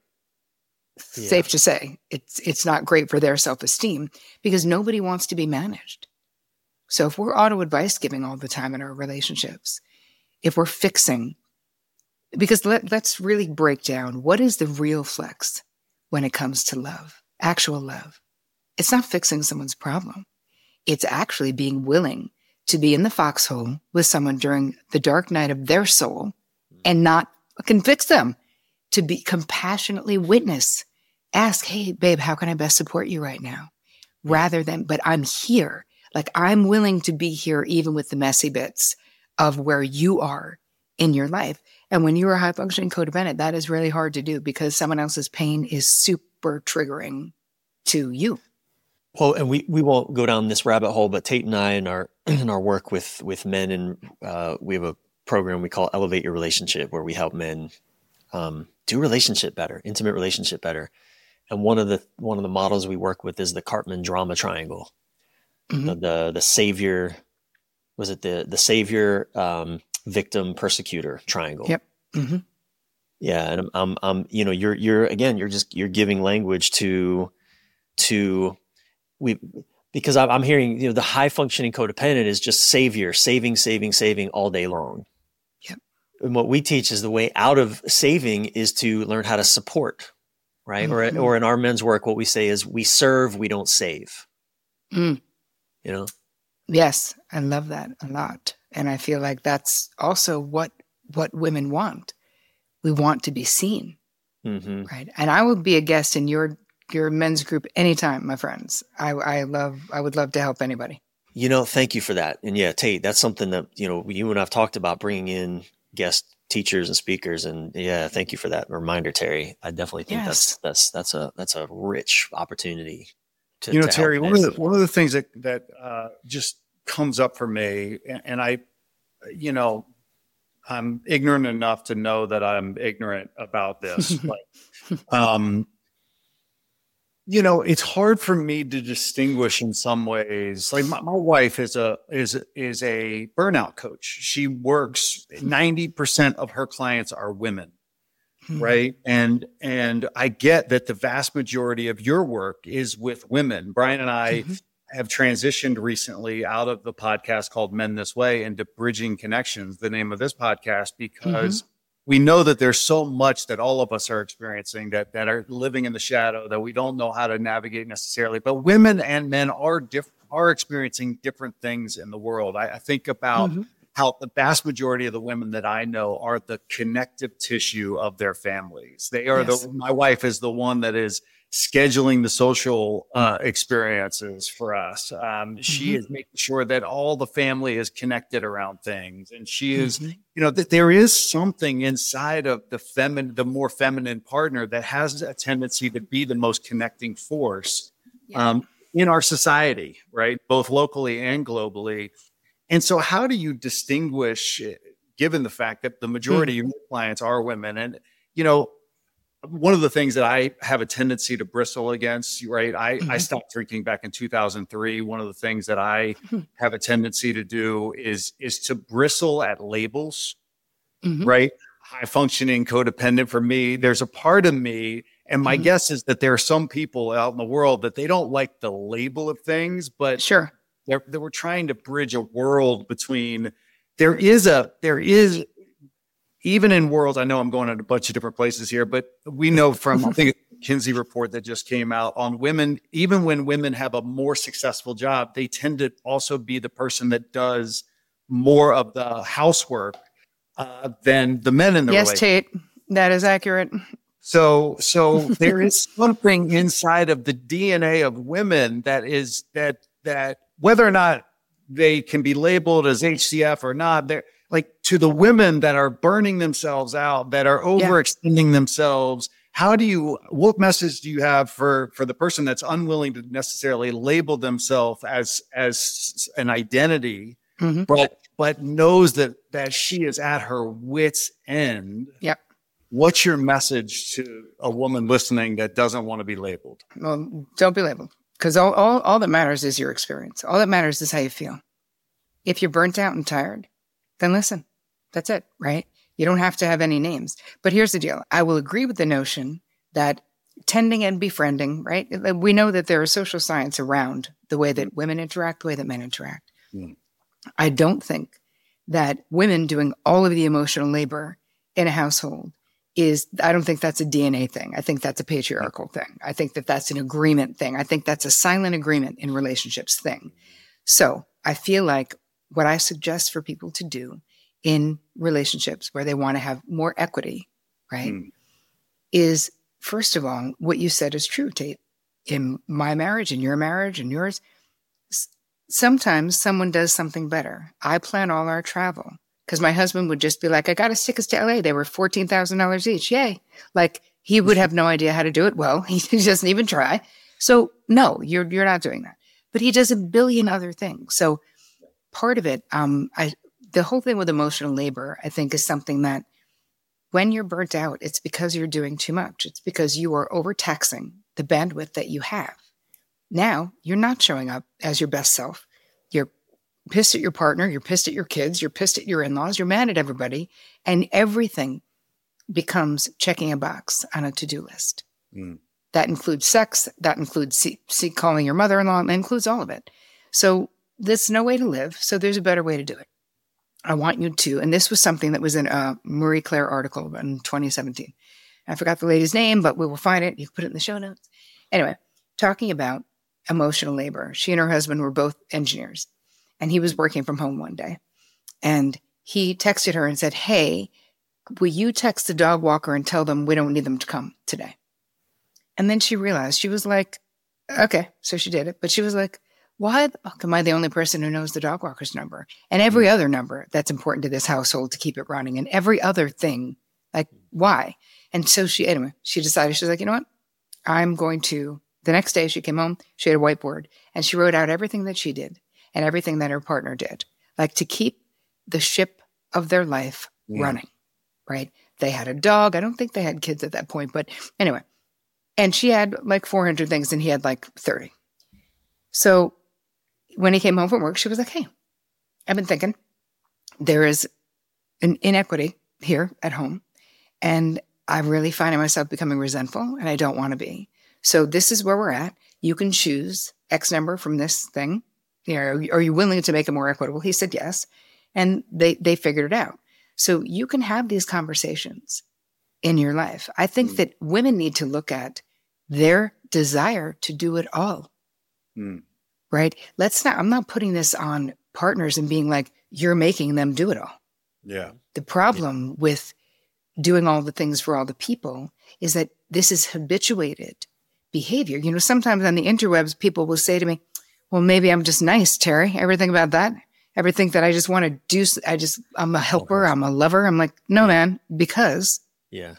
Yeah. Safe to say, it's it's not great for their self-esteem because nobody wants to be managed. So if we're auto-advice giving all the time in our relationships, if we're fixing, because let, let's really break down what is the real flex when it comes to love, actual love. It's not fixing someone's problem. It's actually being willing to be in the foxhole with someone during the dark night of their soul and not fucking fix them, to be compassionately witness. Ask, hey, babe, how can I best support you right now? Rather than, but I'm here. Like I'm willing to be here even with the messy bits of where you are in your life. And when you're a high functioning codependent, that is really hard to do because someone else's pain is super triggering to you. Well, and we, we won't go down this rabbit hole, but Tate and I in our in our work with with men, and uh, we have a program we call Elevate Your Relationship, where we help men um, do relationship better, intimate relationship better. And one of the one of the models we work with is the Cartman drama triangle. Mm-hmm. The, the the savior, was it the the savior, um, victim, persecutor triangle? Yep. Mm-hmm. Yeah, and I'm, I'm I'm you know you're you're again you're just you're giving language to to we because I'm hearing, you know, the high functioning codependent is just savior, saving, saving, saving all day long. Yep. And what we teach is the way out of saving is to learn how to support, right? Mm-hmm. Or or in our men's work, what we say is we serve, we don't save. Mm. You know? Yes, I love that a lot. And I feel like that's also what what women want. We want to be seen, mm-hmm. right? And I will be a guest in your your men's group anytime, my friends. I, I love, I would love to help anybody. You know, thank you for that. And yeah, Tate, that's something that, you know, you and I've talked about, bringing in guest teachers and speakers. And yeah, thank you for that reminder, Terry. I definitely think yes. that's, that's, that's a, that's a rich opportunity to, you know, to Terry, one of the, one of the things that, that uh, just comes up for me, and, and I, you know, I'm ignorant enough to know that I'm ignorant about this. like, um, You know, it's hard for me to distinguish in some ways. Like my, my wife is a is is a burnout coach. She works ninety percent of her clients are women, mm-hmm. right? And and I get that the vast majority of your work is with women. Brian and I mm-hmm. have transitioned recently out of the podcast called Men This Way into Bridging Connections, the name of this podcast, because mm-hmm. we know that there's so much that all of us are experiencing that that are living in the shadow that we don't know how to navigate necessarily. But women and men are diff- are experiencing different things in the world. I, I think about mm-hmm. how the vast majority of the women that I know are the connective tissue of their families. They are yes. the. My wife is the one that is scheduling the social uh, experiences for us. Um, mm-hmm. She is making sure that all the family is connected around things. And she is, mm-hmm. you know, that there is something inside of the feminine, the more feminine partner that has a tendency to be the most connecting force yeah. um, in our society, right? Both locally and globally. And so how do you distinguish, given the fact that the majority mm-hmm. of your clients are women? And, you know, one of the things that I have a tendency to bristle against, right? I, mm-hmm. I stopped drinking back in two thousand three. One of the things that I mm-hmm. have a tendency to do is, is to bristle at labels, mm-hmm. right? High functioning, codependent for me. There's a part of me, and my mm-hmm. guess is that there are some people out in the world that they don't like the label of things, but sure, they're, they were trying to bridge a world between, there is a, there is, even in worlds, I know I'm going in a bunch of different places here, but we know from, I think, a McKinsey report that just came out on women, even when women have a more successful job, they tend to also be the person that does more of the housework uh, than the men in the yes, relationship. Tate, that is accurate. So, so there is something inside of the D N A of women that is that that whether or not they can be labeled as H C F or not, they're like to the women that are burning themselves out, that are overextending yeah. themselves. How do you, what message do you have for, for the person that's unwilling to necessarily label themselves as, as an identity, mm-hmm. but, but knows that, that she is at her wit's end? Yep. What's your message to a woman listening that doesn't want to be labeled? Well, don't be labeled, because all, all, all that matters is your experience. All that matters is how you feel. If you're burnt out and tired, then listen, that's it, right? You don't have to have any names. But here's the deal. I will agree with the notion that tending and befriending, right? We know that there is social science around the way that women interact, the way that men interact. Mm. I don't think that women doing all of the emotional labor in a household is, I don't think that's a D N A thing. I think that's a patriarchal thing. I think that that's an agreement thing. I think that's a silent agreement in relationships thing. So I feel like what I suggest for people to do in relationships where they want to have more equity, right, mm. is, first of all, what you said is true, Tate. In my marriage, in your marriage, in yours, s- sometimes someone does something better. I plan all our travel because my husband would just be like, I got us tickets to L A. They were fourteen thousand dollars each. Yay. Like, he would have no idea how to do it well. He doesn't even try. So no, you're you're not doing that. But he does a billion other things. So part of it, um, I, the whole thing with emotional labor, I think, is something that when you're burnt out, it's because you're doing too much. It's because you are overtaxing the bandwidth that you have. Now, you're not showing up as your best self. You're pissed at your partner. You're pissed at your kids. You're pissed at your in-laws. You're mad at everybody. And everything becomes checking a box on a to-do list. Mm. That includes sex. That includes see, see, calling your mother-in-law. That includes all of it. So there's no way to live, so there's a better way to do it. I want you to, and this was something that was in a Marie Claire article in twenty seventeen. I forgot the lady's name, but we will find it. You can put it in the show notes. Anyway, talking about emotional labor. She and her husband were both engineers, and he was working from home one day. And he texted her and said, hey, will you text the dog walker and tell them we don't need them to come today? And then she realized, she was like, okay, so she did it. But she was like, why the fuck am I the only person who knows the dog walker's number? And every mm. other number that's important to this household to keep it running, and every other thing, like, why? And so she, anyway, she decided, she's like, you know what? I'm going to, the next day she came home, she had a whiteboard, and she wrote out everything that she did and everything that her partner did, like to keep the ship of their life yeah. running, right? They had a dog. I don't think they had kids at that point, but anyway. And she had like four hundred things and he had like thirty. So when he came home from work, she was like, hey, I've been thinking there is an inequity here at home, and I'm really finding myself becoming resentful, and I don't want to be. So this is where we're at. You can choose X number from this thing. You know, are you willing to make it more equitable? He said yes. And they, they figured it out. So you can have these conversations in your life. I think mm. that women need to look at their desire to do it all. Mm. Right? Let's not, I'm not putting this on partners and being like, you're making them do it all. Yeah. The problem yeah. with doing all the things for all the people is that this is habituated behavior. You know, sometimes on the interwebs, people will say to me, well, maybe I'm just nice, Terry. Everything about that? Everything that I just want to do, I just, I'm a helper, I'm a lover. I'm like, no, man, because yeah,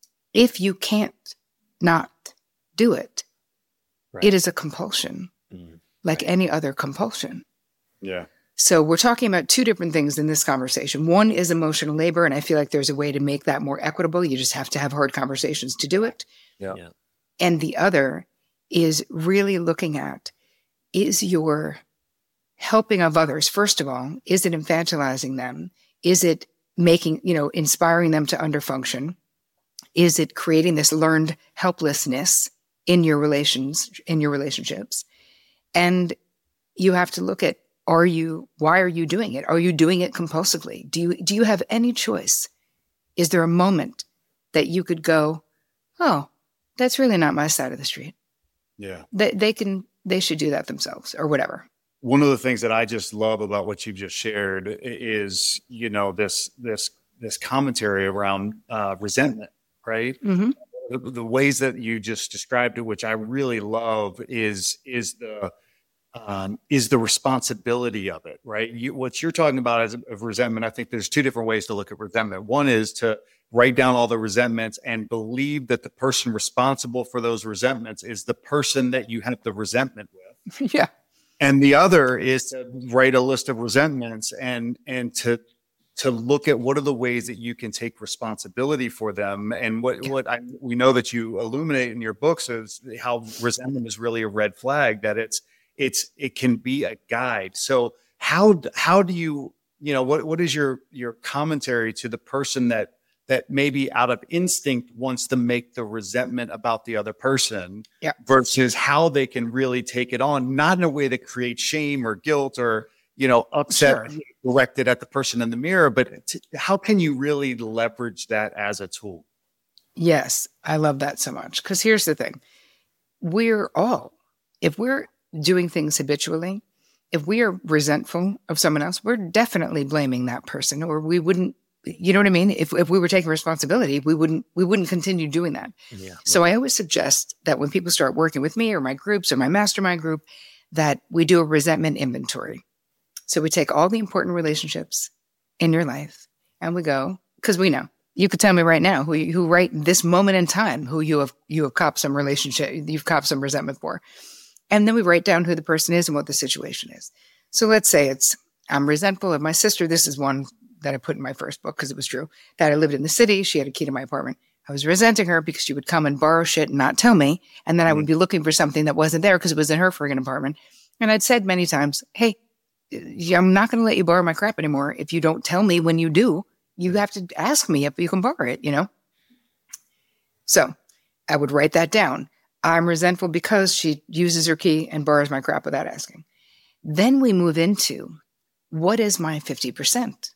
if you can't not do it, right. it is a compulsion, mm, like right. any other compulsion. Yeah. So we're talking about two different things in this conversation. One is emotional labor, and I feel like there's a way to make that more equitable. You just have to have hard conversations to do it. Yeah. yeah. And the other is really looking at, is your helping of others, first of all, is it infantilizing them? Is it making, you know, inspiring them to underfunction? Is it creating this learned helplessness in your relations, in your relationships? And you have to look at, are you, why are you doing it? Are you doing it compulsively? Do you, do you have any choice? Is there a moment that you could go, oh, that's really not my side of the street? Yeah. They, they can, they should do that themselves or whatever. One of the things that I just love about what you've just shared is, you know, this, this, this commentary around uh, resentment, right? Mm-hmm. The, the ways that you just described it, which I really love, is, is the, um, is the responsibility of it, right? You, what you're talking about as of resentment, I think there's two different ways to look at resentment. One is to write down all the resentments and believe that the person responsible for those resentments is the person that you have the resentment with. Yeah. And the other is to write a list of resentments and, and to, to look at what are the ways that you can take responsibility for them. And what, what I, we know that you illuminate in your books is how resentment is really a red flag, that it's, it's, it can be a guide. So how, how do you, you know, what, what is your, your commentary to the person that, that maybe out of instinct wants to make the resentment about the other person yeah. versus how they can really take it on, not in a way that creates shame or guilt or, you know, upset sure. directed at the person in the mirror, but t- how can you really leverage that as a tool? Yes, I love that so much. Because here's the thing. We're all, if we're doing things habitually, if we are resentful of someone else, we're definitely blaming that person, or we wouldn't, you know what I mean? If if we were taking responsibility, we wouldn't we wouldn't continue doing that. Yeah, so right. I always suggest that when people start working with me or my groups or my mastermind group, that we do a resentment inventory. So we take all the important relationships in your life and we go, because we know, you could tell me right now who you, who right this moment in time, who you have you have copped some relationship, you've copped some resentment for. And then we write down who the person is and what the situation is. So let's say it's, I'm resentful of my sister. This is one that I put in my first book because it was true, that I lived in the city. She had a key to my apartment. I was resenting her because she would come and borrow shit and not tell me. And then I would be looking for something that wasn't there because it was in her friggin' apartment. And I'd said many times, hey, I'm not going to let you borrow my crap anymore. If you don't tell me when you do, you have to ask me if you can borrow it, you know? So I would write that down. I'm resentful because she uses her key and borrows my crap without asking. Then we move into, what is my fifty percent?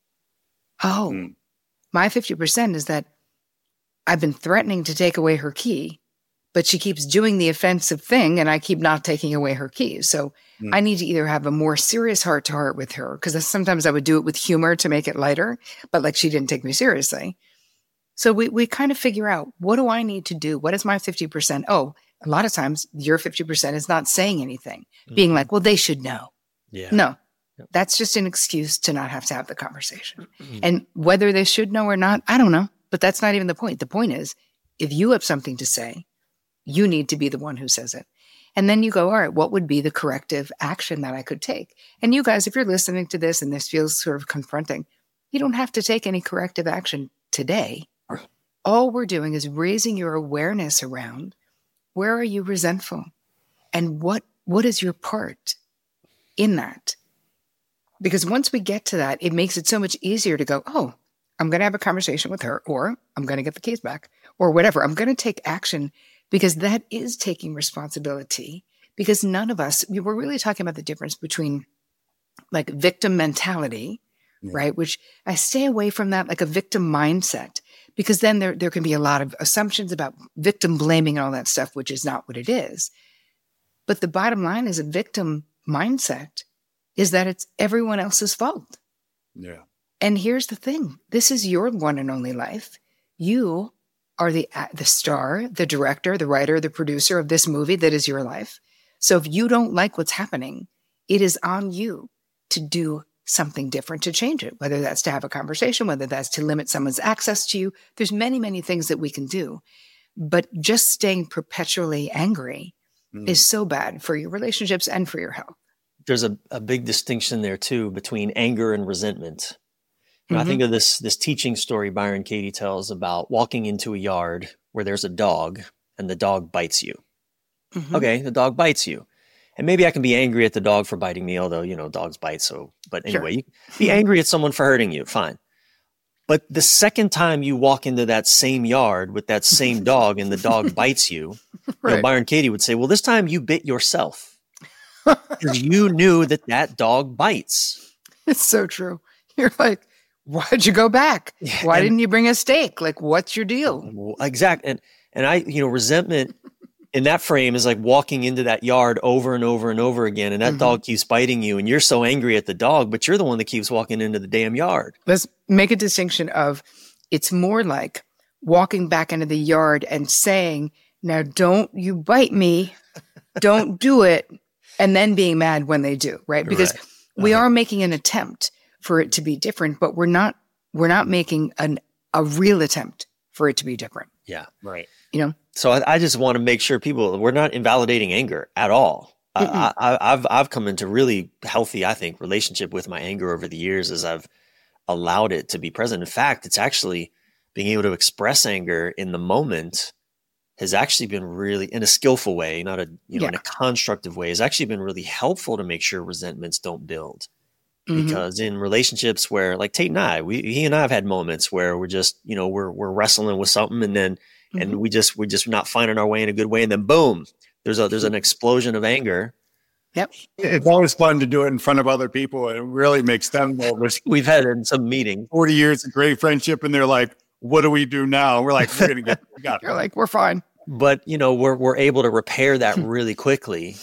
Oh, mm. my fifty percent is that I've been threatening to take away her key, but she keeps doing the offensive thing and I keep not taking away her key. So mm. I need to either have a more serious heart to heart with her, because sometimes I would do it with humor to make it lighter, but like she didn't take me seriously. So we, we kind of figure out, what do I need to do? What is my fifty percent? Oh, a lot of times your fifty percent is not saying anything, mm. being like, well, they should know. Yeah. No. That's just an excuse to not have to have the conversation. Mm-hmm. And whether they should know or not, I don't know. But that's not even the point. The point is, if you have something to say, you need to be the one who says it. And then you go, all right, what would be the corrective action that I could take? And you guys, if you're listening to this and this feels sort of confronting, you don't have to take any corrective action today. All we're doing is raising your awareness around, where are you resentful? And what what is your part in that? Because once we get to that, it makes it so much easier to go, oh, I'm going to have a conversation with her, or I'm going to get the keys back, or whatever. I'm going to take action, because that is taking responsibility. Because none of us, we were really talking about the difference between like victim mentality, Yeah. right? Which I stay away from that, like a victim mindset, because then there, there can be a lot of assumptions about victim blaming and all that stuff, which is not what it is. But the bottom line is a victim mindset is that it's everyone else's fault. Yeah. And here's the thing. This is your one and only life. You are the, the star, the director, the writer, the producer of this movie that is your life. So if you don't like what's happening, it is on you to do something different to change it, whether that's to have a conversation, whether that's to limit someone's access to you. There's many, many things that we can do. But just staying perpetually angry mm. is so bad for your relationships and for your health. There's a, a big distinction there, too, between anger and resentment. And mm-hmm. I think of this, this teaching story Byron Katie tells about walking into a yard where there's a dog and the dog bites you. Mm-hmm. Okay, the dog bites you. And maybe I can be angry at the dog for biting me, although, you know, dogs bite. So, but anyway, sure. You be angry at someone for hurting you. Fine. But the second time you walk into that same yard with that same dog and the dog bites you, right. you know, Byron Katie would say, well, this time you bit yourself because you knew that that dog bites. It's so true. You're like, why'd you go back? Yeah, Why and, didn't you bring a steak? Like, what's your deal? Exactly. And, and I, you know, resentment in that frame is like walking into that yard over and over and over again. And that mm-hmm. dog keeps biting you and you're so angry at the dog, but you're the one that keeps walking into the damn yard. Let's make a distinction of it's more like walking back into the yard and saying, now don't you bite me. Don't do it. And then being mad when they do, right? Because right. Uh-huh. we are making an attempt for it to be different, but we're not, we're not making an, a real attempt for it to be different. Yeah. Right. You know? So I, I just want to make sure people, we're not invalidating anger at all. I, I, I've, I've come into really healthy, I think, relationship with my anger over the years as I've allowed it to be present. In fact, it's actually being able to express anger in the moment has actually been really, in a skillful way, not a, you know, yeah. in a constructive way, has actually been really helpful to make sure resentments don't build. Mm-hmm. Because in relationships where, like Tate and I, we, he and I have had moments where we're just, you know, we're, we're wrestling with something and then, mm-hmm. and we just, we're just not finding our way in a good way. And then boom, there's a, there's an explosion of anger. Yep. It's always fun to do it in front of other people. And it really makes them nervous. We've had in some meetings forty years of great friendship. And they're like, what do we do now? And we're like, we're going to get, we got You're like, we're fine. But, you know, we're, we're able to repair that really quickly.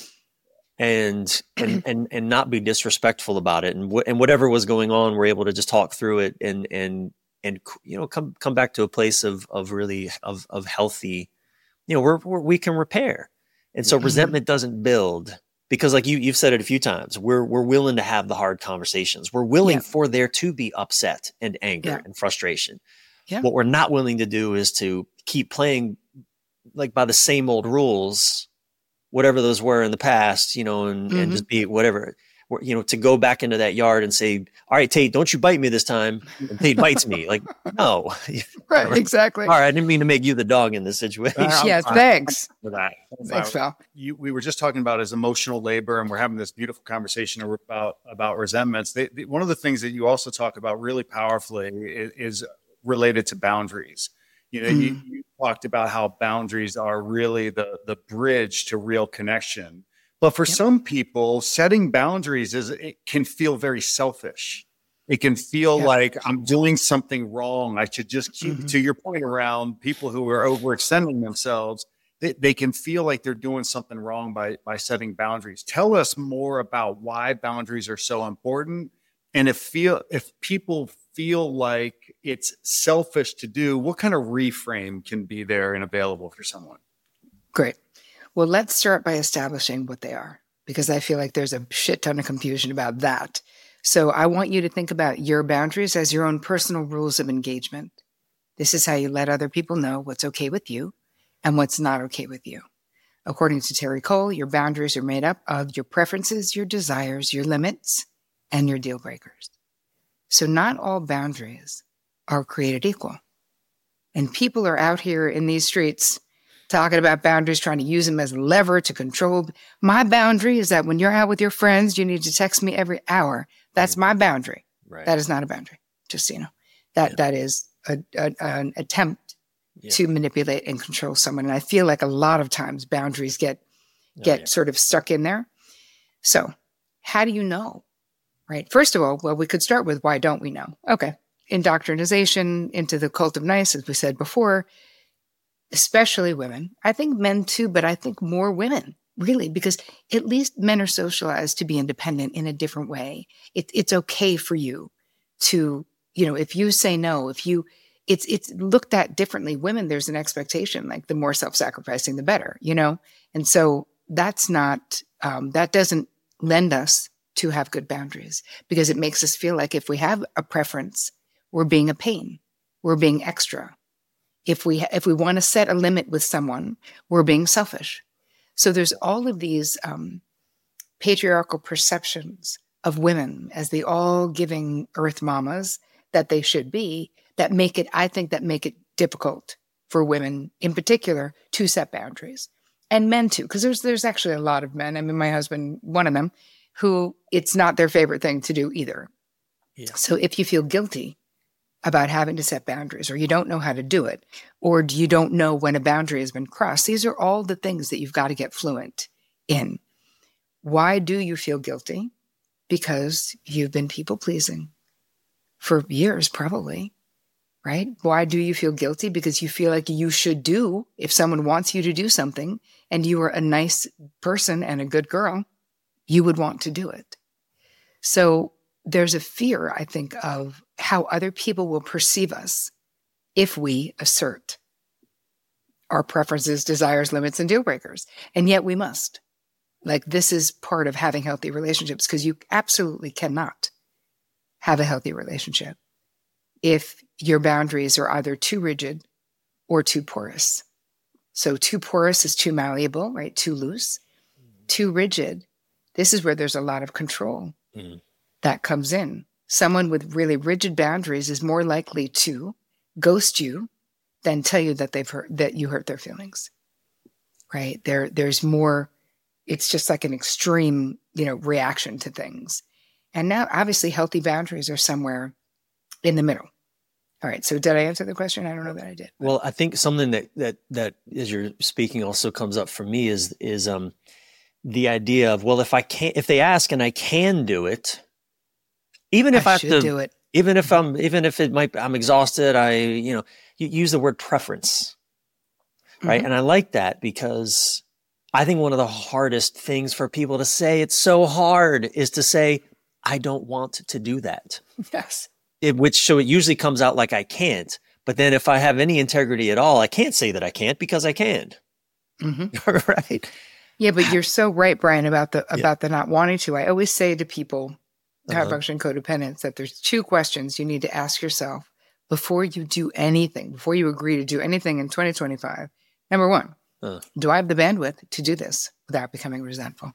And, and, and, and not be disrespectful about it. And, wh- and whatever was going on, we're able to just talk through it and, and, and, you know, come, come back to a place of, of really, of, of healthy, you know, we're, we're we can repair. And so mm-hmm. resentment doesn't build because like you, you've said it a few times, we're, we're willing to have the hard conversations. We're willing yeah. for there to be upset and anger yeah. and frustration. Yeah. What we're not willing to do is to keep playing like by the same old rules, whatever those were in the past, you know, and, mm-hmm. and just be whatever, you know, to go back into that yard and say, all right, Tate, don't you bite me this time. And Tate bites me. Like, no. Right, exactly. All right, I didn't mean to make you the dog in this situation. Uh, yeah, thanks. For that. Thanks, Phil. You, we were just talking about his emotional labor and we're having this beautiful conversation about, about resentments. They, they, one of the things that you also talk about really powerfully is, is related to boundaries. You know, mm. you, you talked about how boundaries are really the, the bridge to real connection. But for yep. some people, setting boundaries is it can feel very selfish. It can feel yep. like I'm doing something wrong. I should just keep, mm-hmm. to your point around people who are overextending themselves, they, they can feel like they're doing something wrong by, by setting boundaries. Tell us more about why boundaries are so important. And if feel if people feel like it's selfish to do, what kind of reframe can be there and available for someone? Great. Well, let's start by establishing what they are, because I feel like there's a shit ton of confusion about that. So I want you to think about your boundaries as your own personal rules of engagement. This is how you let other people know what's okay with you and what's not okay with you. According to Terry Cole, your boundaries are made up of your preferences, your desires, your limits, and your deal breakers. So not all boundaries are created equal. And people are out here in these streets talking about boundaries, trying to use them as a lever to control. My boundary is that when you're out with your friends, you need to text me every hour. That's my boundary. Right. That is not a boundary, just so you know. That yeah. That is a, a, an attempt yeah. to manipulate and control someone. And I feel like a lot of times boundaries get, get oh, yeah. sort of stuck in there. So how do you know right? First of all, well, we could start with why don't we know? Okay. Indoctrination into the cult of nice, as we said before, especially women. I think men too, but I think more women, really, because at least men are socialized to be independent in a different way. It, it's okay for you to, you know, if you say no, if you, it's it's looked at differently. Women, there's an expectation, like the more self-sacrificing, the better, you know? And so that's not, um, that doesn't lend us to have good boundaries, because it makes us feel like if we have a preference, we're being a pain, we're being extra. If we if we want to set a limit with someone, we're being selfish. So there's all of these um, patriarchal perceptions of women as the all giving earth mamas that they should be, that make it, I think that make it difficult for women in particular to set boundaries, and men too, because there's there's actually a lot of men. I mean, my husband, one of them, who it's not their favorite thing to do either. Yeah. So if you feel guilty about having to set boundaries, or you don't know how to do it, or you don't know when a boundary has been crossed, these are all the things that you've got to get fluent in. Why do you feel guilty? Because you've been people pleasing for years, probably, right? Why do you feel guilty? Because you feel like you should do, if someone wants you to do something and you are a nice person and a good girl, you would want to do it. So there's a fear, I think, of how other people will perceive us if we assert our preferences, desires, limits, and deal breakers. And yet we must. Like, this is part of having healthy relationships, because you absolutely cannot have a healthy relationship if your boundaries are either too rigid or too porous. So too porous is too malleable, right? Too loose. Mm. Too rigid. This is where there's a lot of control. Mm. That comes in. Someone with really rigid boundaries is more likely to ghost you than tell you that they've hurt, that you hurt their feelings, right? There, there's more, it's just like an extreme, you know, reaction to things. And now, obviously, healthy boundaries are somewhere in the middle. All right. So did I answer the question? I don't know that I did. But. Well, I think something that, that, that as you're speaking also comes up for me is, is, um, the idea of, well, if I can't, if they ask and I can do it, even if I, I have to do it, even if I'm, even if it might, I'm exhausted, I, you know, you use the word preference, right? Mm-hmm. And I like that, because I think one of the hardest things for people to say, it's so hard, is to say, I don't want to do that. Yes. It, which, so it usually comes out like I can't, but then if I have any integrity at all, I can't say that I can't, because I can. Mm-hmm. Right. Yeah, but you're so right, Brian, about the, about yeah. the not wanting to. I always say to people, high uh-huh. function codependents, that there's two questions you need to ask yourself before you do anything, before you agree to do anything in twenty twenty-five. Number one, uh. do I have the bandwidth to do this without becoming resentful?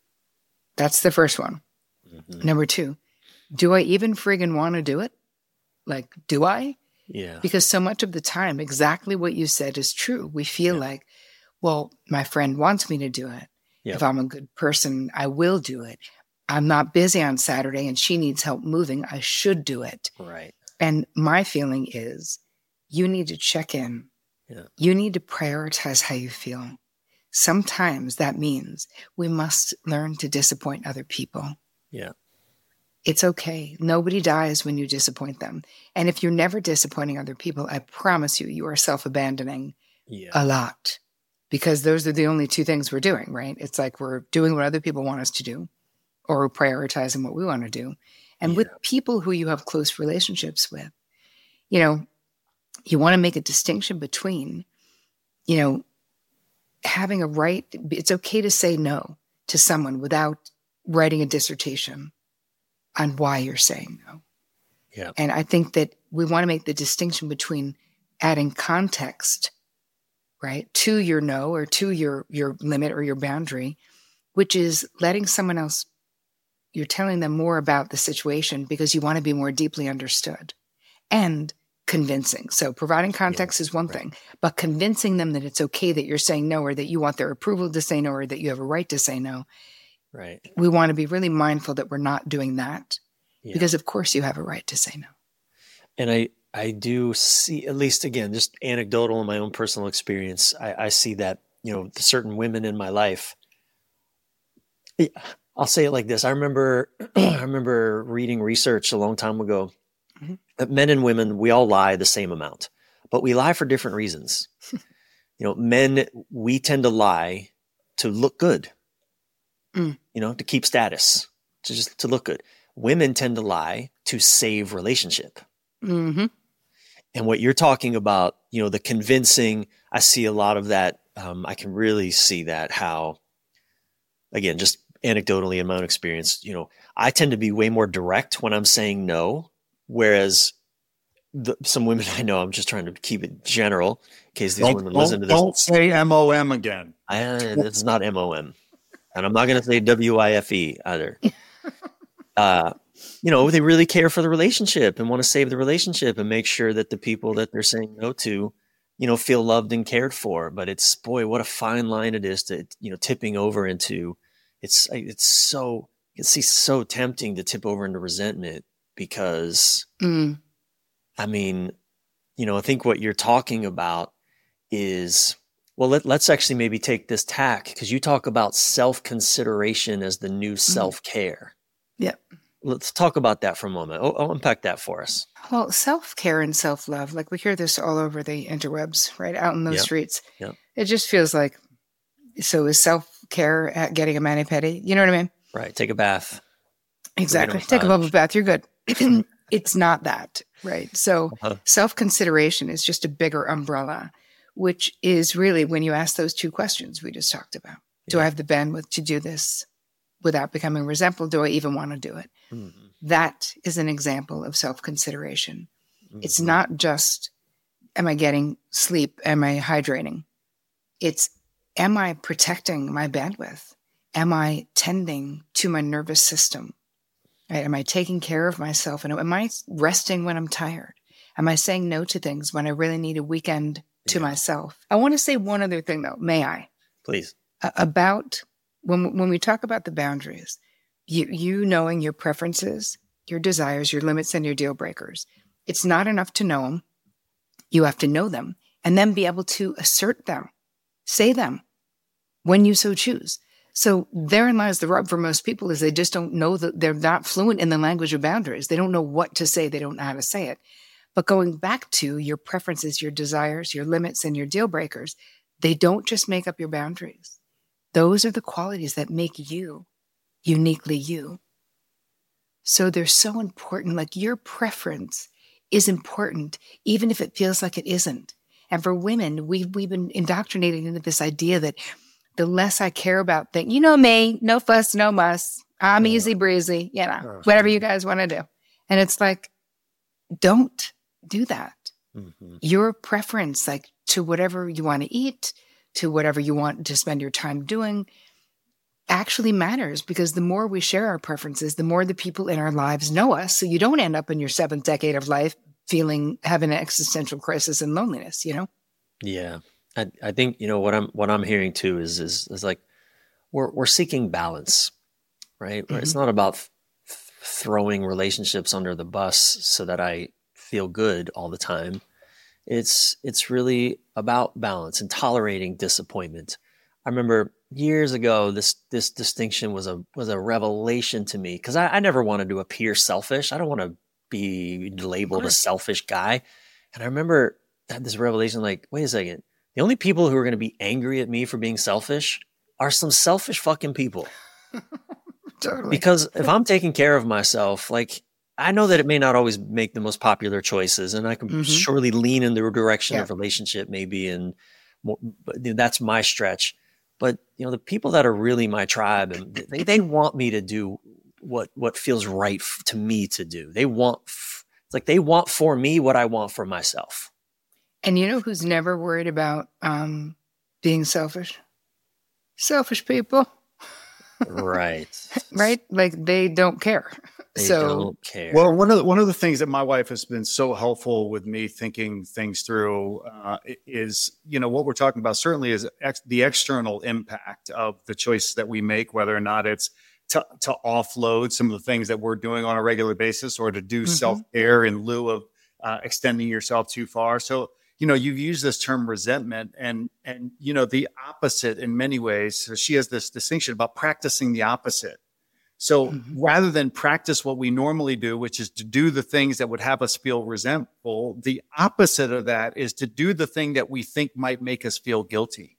That's the first one. Mm-hmm. Number two, do I even friggin' want to do it? Like, do I? Yeah. Because so much of the time, exactly what you said is true. We feel yeah. like, well, my friend wants me to do it. Yep. If I'm a good person, I will do it. I'm not busy on Saturday and she needs help moving, I should do it. Right. And my feeling is, you need to check in. Yeah. You need to prioritize how you feel. Sometimes that means we must learn to disappoint other people. Yeah. It's okay. Nobody dies when you disappoint them. And if you're never disappointing other people, I promise you, you are self-abandoning yeah. a lot. Because those are the only two things we're doing, right? It's like we're doing what other people want us to do, or prioritizing what we want to do. And yeah. with people who you have close relationships with, you know, you want to make a distinction between, you know, having a right. It's okay to say no to someone without writing a dissertation on why you're saying no. Yeah. And I think that we want to make the distinction between adding context, right, to your no, or to your, your limit or your boundary, which is letting someone else, you're telling them more about the situation because you want to be more deeply understood, and convincing. So providing context yeah, is one right. thing, but convincing them that it's okay that you're saying no, or that you want their approval to say no, or that you have a right to say no. Right. We want to be really mindful that we're not doing that yeah. because of course you have a right to say no. And I, I do see, at least again, just anecdotal in my own personal experience, I, I see that, you know, certain women in my life, I'll say it like this. I remember, I remember reading research a long time ago mm-hmm. that men and women, we all lie the same amount, but we lie for different reasons. You know, men, we tend to lie to look good, mm. you know, to keep status, to just to look good. Women tend to lie to save relationship. Mm-hmm. And what you're talking about, you know, the convincing, I see a lot of that. Um, I can really see that how, again, just anecdotally in my own experience, you know, I tend to be way more direct when I'm saying no, whereas the, some women I know, I'm just trying to keep it general in case these don't, women listen to this. Don't say M O M again. I, it's not M O M. And I'm not going to say W I F E either. Uh, you know, they really care for the relationship and want to save the relationship and make sure that the people that they're saying no to, you know, feel loved and cared for. But it's, boy, what a fine line it is to, you know, tipping over into, it's, it's so, you can see so tempting to tip over into resentment because, mm. I mean, you know, I think what you're talking about is, well, let, let's actually maybe take this tack because you talk about self-consideration as the new mm. self-care. Yeah. Let's talk about that for a moment. Oh, oh, unpack that for us. Well, self-care and self-love, like we hear this all over the interwebs, right? Out in those yep. streets. Yep. It just feels like, so is self-care at getting a mani-pedi? You know what I mean? Right. Take a bath. Exactly. Take a bubble bath. You're good. It's not that, right? So uh-huh. self-consideration is just a bigger umbrella, which is really when you ask those two questions we just talked about. Yeah. Do I have the bandwidth to do this without becoming resentful? Do I even want to do it? Mm-hmm. That is an example of self-consideration. Mm-hmm. It's not just, am I getting sleep? Am I hydrating? It's, am I protecting my bandwidth? Am I tending to my nervous system? Right? Am I taking care of myself? And am I resting when I'm tired? Am I saying no to things when I really need a weekend to yeah. myself? I want to say one other thing, though. May I? Please. Uh, about when when we talk about the boundaries, you you knowing your preferences, your desires, your limits, and your deal breakers. It's not enough to know them. You have to know them and then be able to assert them, say them when you so choose. So therein lies the rub for most people is they just don't know that they're not fluent in the language of boundaries. They don't know what to say. They don't know how to say it. But going back to your preferences, your desires, your limits, and your deal breakers, they don't just make up your boundaries. Those are the qualities that make you uniquely you. So they're so important. Like your preference is important, even if it feels like it isn't. And for women, we've, we've been indoctrinated into this idea that the less I care about things, you know me, no fuss, no muss. I'm uh, easy breezy, you know, uh, whatever you guys want to do. And it's like, don't do that. Mm-hmm. Your preference, like to whatever you want to eat, to whatever you want to spend your time doing, actually matters because the more we share our preferences, the more the people in our lives know us. So you don't end up in your seventh decade of life feeling, having an existential crisis and loneliness, you know? Yeah. I, I think, you know, what I'm, what I'm hearing too is, is, is like, we're, we're seeking balance, right? Mm-hmm. It's not about f- throwing relationships under the bus so that I feel good all the time. It's, it's really about balance and tolerating disappointment. I remember years ago, this, this distinction was a, was a revelation to me because I, I never wanted to appear selfish. I don't want to be labeled a selfish guy. And I remember I had this revelation, like, wait a second. The only people who are going to be angry at me for being selfish are some selfish fucking people. Totally. Because if I'm taking care of myself, like, I know that it may not always make the most popular choices, and I can mm-hmm. surely lean in the direction yeah. of relationship maybe, and more, but that's my stretch. But, you know, the people that are really my tribe, and they, they want me to do what, what feels right f- to me to do. They want, f- it's like they want for me what I want for myself. And you know who's never worried about um, being selfish? Selfish people. Right. Right? Like they don't care. They so, don't care. Well, one of the, one of the things that my wife has been so helpful with me thinking things through uh, is, you know, what we're talking about certainly is ex- the external impact of the choices that we make, whether or not it's to, to offload some of the things that we're doing on a regular basis or to do mm-hmm. self-care in lieu of uh, extending yourself too far. So, you know, you've used this term resentment and, and, you know, the opposite in many ways. So she has this distinction about practicing the opposite. So Mm-hmm. rather than practice what we normally do, which is to do the things that would have us feel resentful, the opposite of that is to do the thing that we think might make us feel guilty.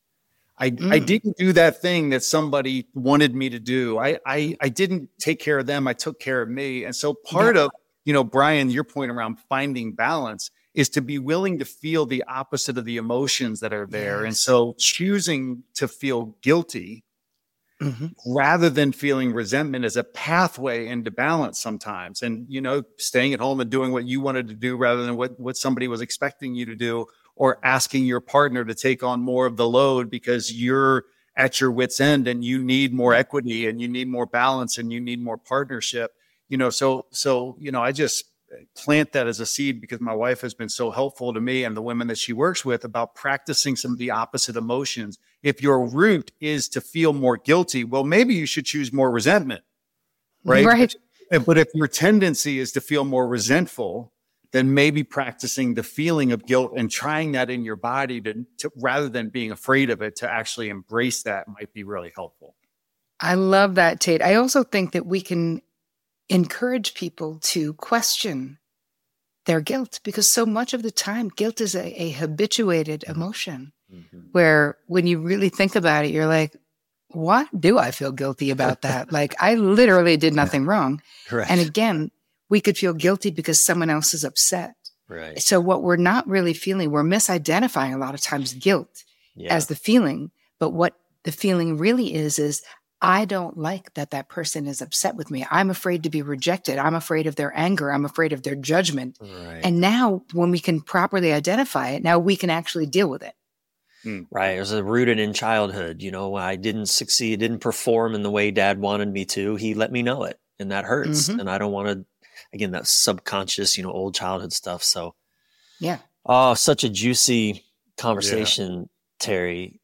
I, Mm. I didn't do that thing that somebody wanted me to do. I, I, I didn't take care of them. I took care of me. And so part Yeah. of, you know, Brian, your point around finding balance is to be willing to feel the opposite of the emotions that are there. Yes. And so choosing to feel guilty Mm-hmm. rather than feeling resentment is a pathway into balance sometimes. And, you know, staying at home and doing what you wanted to do rather than what, what somebody was expecting you to do, or asking your partner to take on more of the load because you're at your wit's end and you need more equity and you need more balance and you need more partnership. You know, so, so, you know, I just plant that as a seed because my wife has been so helpful to me and the women that she works with about practicing some of the opposite emotions. If your root is to feel more guilty, well, maybe you should choose more resentment, right? Right. But, but if your tendency is to feel more resentful, then maybe practicing the feeling of guilt and trying that in your body to, to rather than being afraid of it, to actually embrace that might be really helpful. I love that, Tate. I also think that we can encourage people to question their guilt, because so much of the time, guilt is a, a habituated emotion Mm-hmm. where when you really think about it, you're like, why do I feel guilty about that? Like, I literally did nothing wrong. Right. And again, we could feel guilty because someone else is upset. Right. So what we're not really feeling, we're misidentifying a lot of times guilt Yeah. as the feeling. But what the feeling really is, is I don't like that that person is upset with me. I'm afraid to be rejected. I'm afraid of their anger. I'm afraid of their judgment. Right. And now when we can properly identify it, now we can actually deal with it. Right. It was rooted in childhood. You know, I didn't succeed, didn't perform in the way dad wanted me to. He let me know it, and that hurts. Mhm. And I don't want to, again, that subconscious, you know, old childhood stuff. So, Yeah. oh, such a juicy conversation, Terry.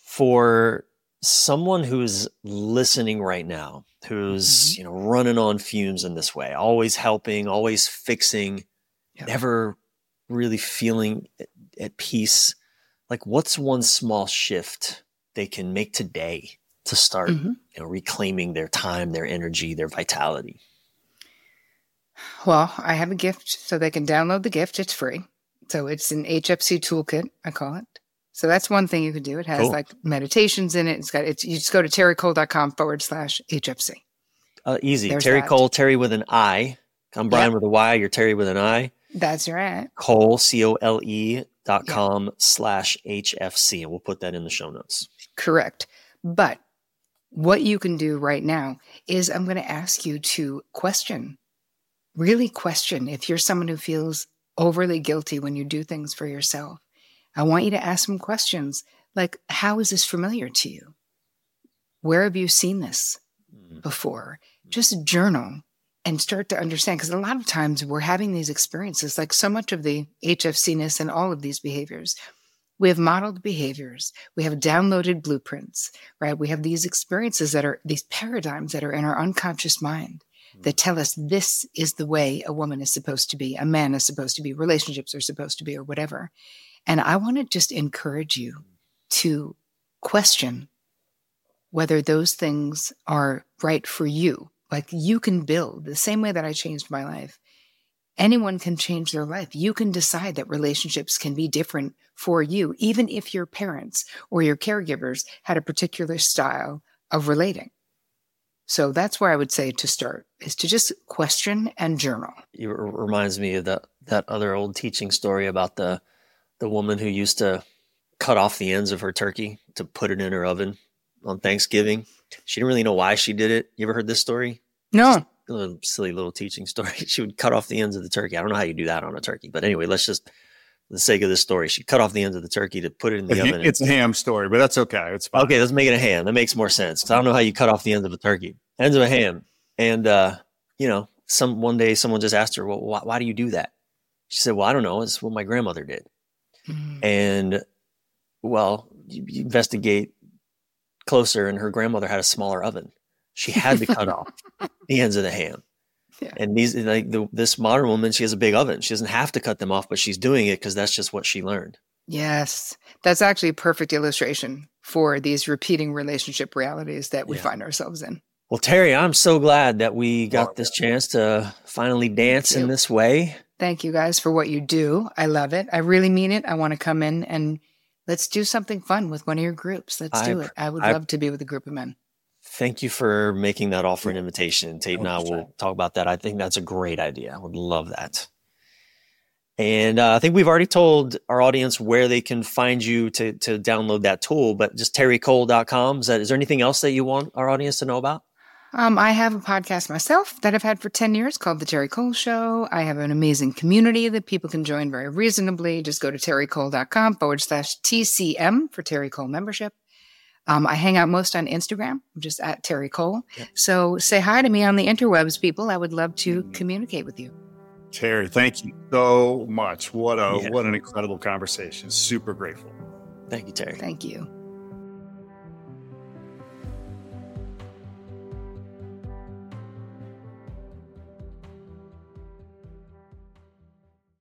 For someone who's listening right now, who's, you know, running on fumes in this way, always helping, always fixing, Yeah. never really feeling at, at peace. Like, what's one small shift they can make today to start, Mhm. you know, reclaiming their time, their energy, their vitality? Well, I have a gift, so they can download the gift. It's free. So it's an H F C toolkit, I call it. So that's one thing you can do. It has Cool. like meditations in it. It's got, it's, you just go to terrycole.com forward slash HFC. Uh, easy. There's Terry that. Cole, Terry with an I. I'm Brian Yep. with a Y. You're Terry with an I. That's right. Cole, C O L E dot com slash H F C. And we'll put that in the show notes. Correct. But what you can do right now is I'm going to ask you to question, really question if you're someone who feels overly guilty when you do things for yourself. I want you to ask some questions like, how is this familiar to you? Where have you seen this before? Just journal and start to understand, because a lot of times we're having these experiences, like so much of the H F C-ness and all of these behaviors. We have modeled behaviors. We have downloaded blueprints, right? We have these experiences that are these paradigms that are in our unconscious mind that tell us this is the way a woman is supposed to be, a man is supposed to be, relationships are supposed to be, or whatever. And I want to just encourage you to question whether those things are right for you. Like, you can build the same way that I changed my life. Anyone can change their life. You can decide that relationships can be different for you, even if your parents or your caregivers had a particular style of relating. So that's where I would say to start, is to just question and journal. It reminds me of that, that other old teaching story about the, the woman who used to cut off the ends of her turkey to put it in her oven on Thanksgiving. She didn't really know why she did it. You ever heard this story? No. A little silly little teaching story. She would cut off the ends of the turkey. I don't know how you do that on a turkey, but anyway, let's just, for the sake of this story, she cut off the ends of the turkey to put it in the oven. It's a ham story, but that's okay. It's fine. Okay, let's make it a ham. That makes more sense, because I don't know how you cut off the ends of a turkey. Ends of a ham. And, uh, you know, some one day someone just asked her, well, why, why do you do that? She said, well, I don't know. It's what my grandmother did. Mm. And, well, you, you investigate closer, and her grandmother had a smaller oven. She had to cut off the ends of the ham. Yeah. And these, like the, this modern woman, she has a big oven. She doesn't have to cut them off, but she's doing it because that's just what she learned. Yes. That's actually a perfect illustration for these repeating relationship realities that we Yeah. find ourselves in. Well, Terry, I'm so glad that we got this chance to finally dance in this way. Thank you guys for what you do. I love it. I really mean it. I want to come in and let's do something fun with one of your groups. Let's do I, it. I would I, love to be with a group of men. Thank you for making that offer and invitation. Tate and I will talk about that. I think that's a great idea. I would love that. And uh, I think we've already told our audience where they can find you to to download that tool, but just terry cole dot com. Is that, is there anything else that you want our audience to know about? Um, I have a podcast myself that I've had for ten years called The Terry Cole Show. I have an amazing community that people can join very reasonably. Just go to terry cole dot com forward slash T C M for Terry Cole membership. Um, I hang out most on Instagram, just at Terry Cole. Yep. So say hi to me on the interwebs, people. I would love to communicate with you. Terry, thank you so much. What a yeah. what an incredible conversation. Super grateful. Thank you, Terry. Thank you.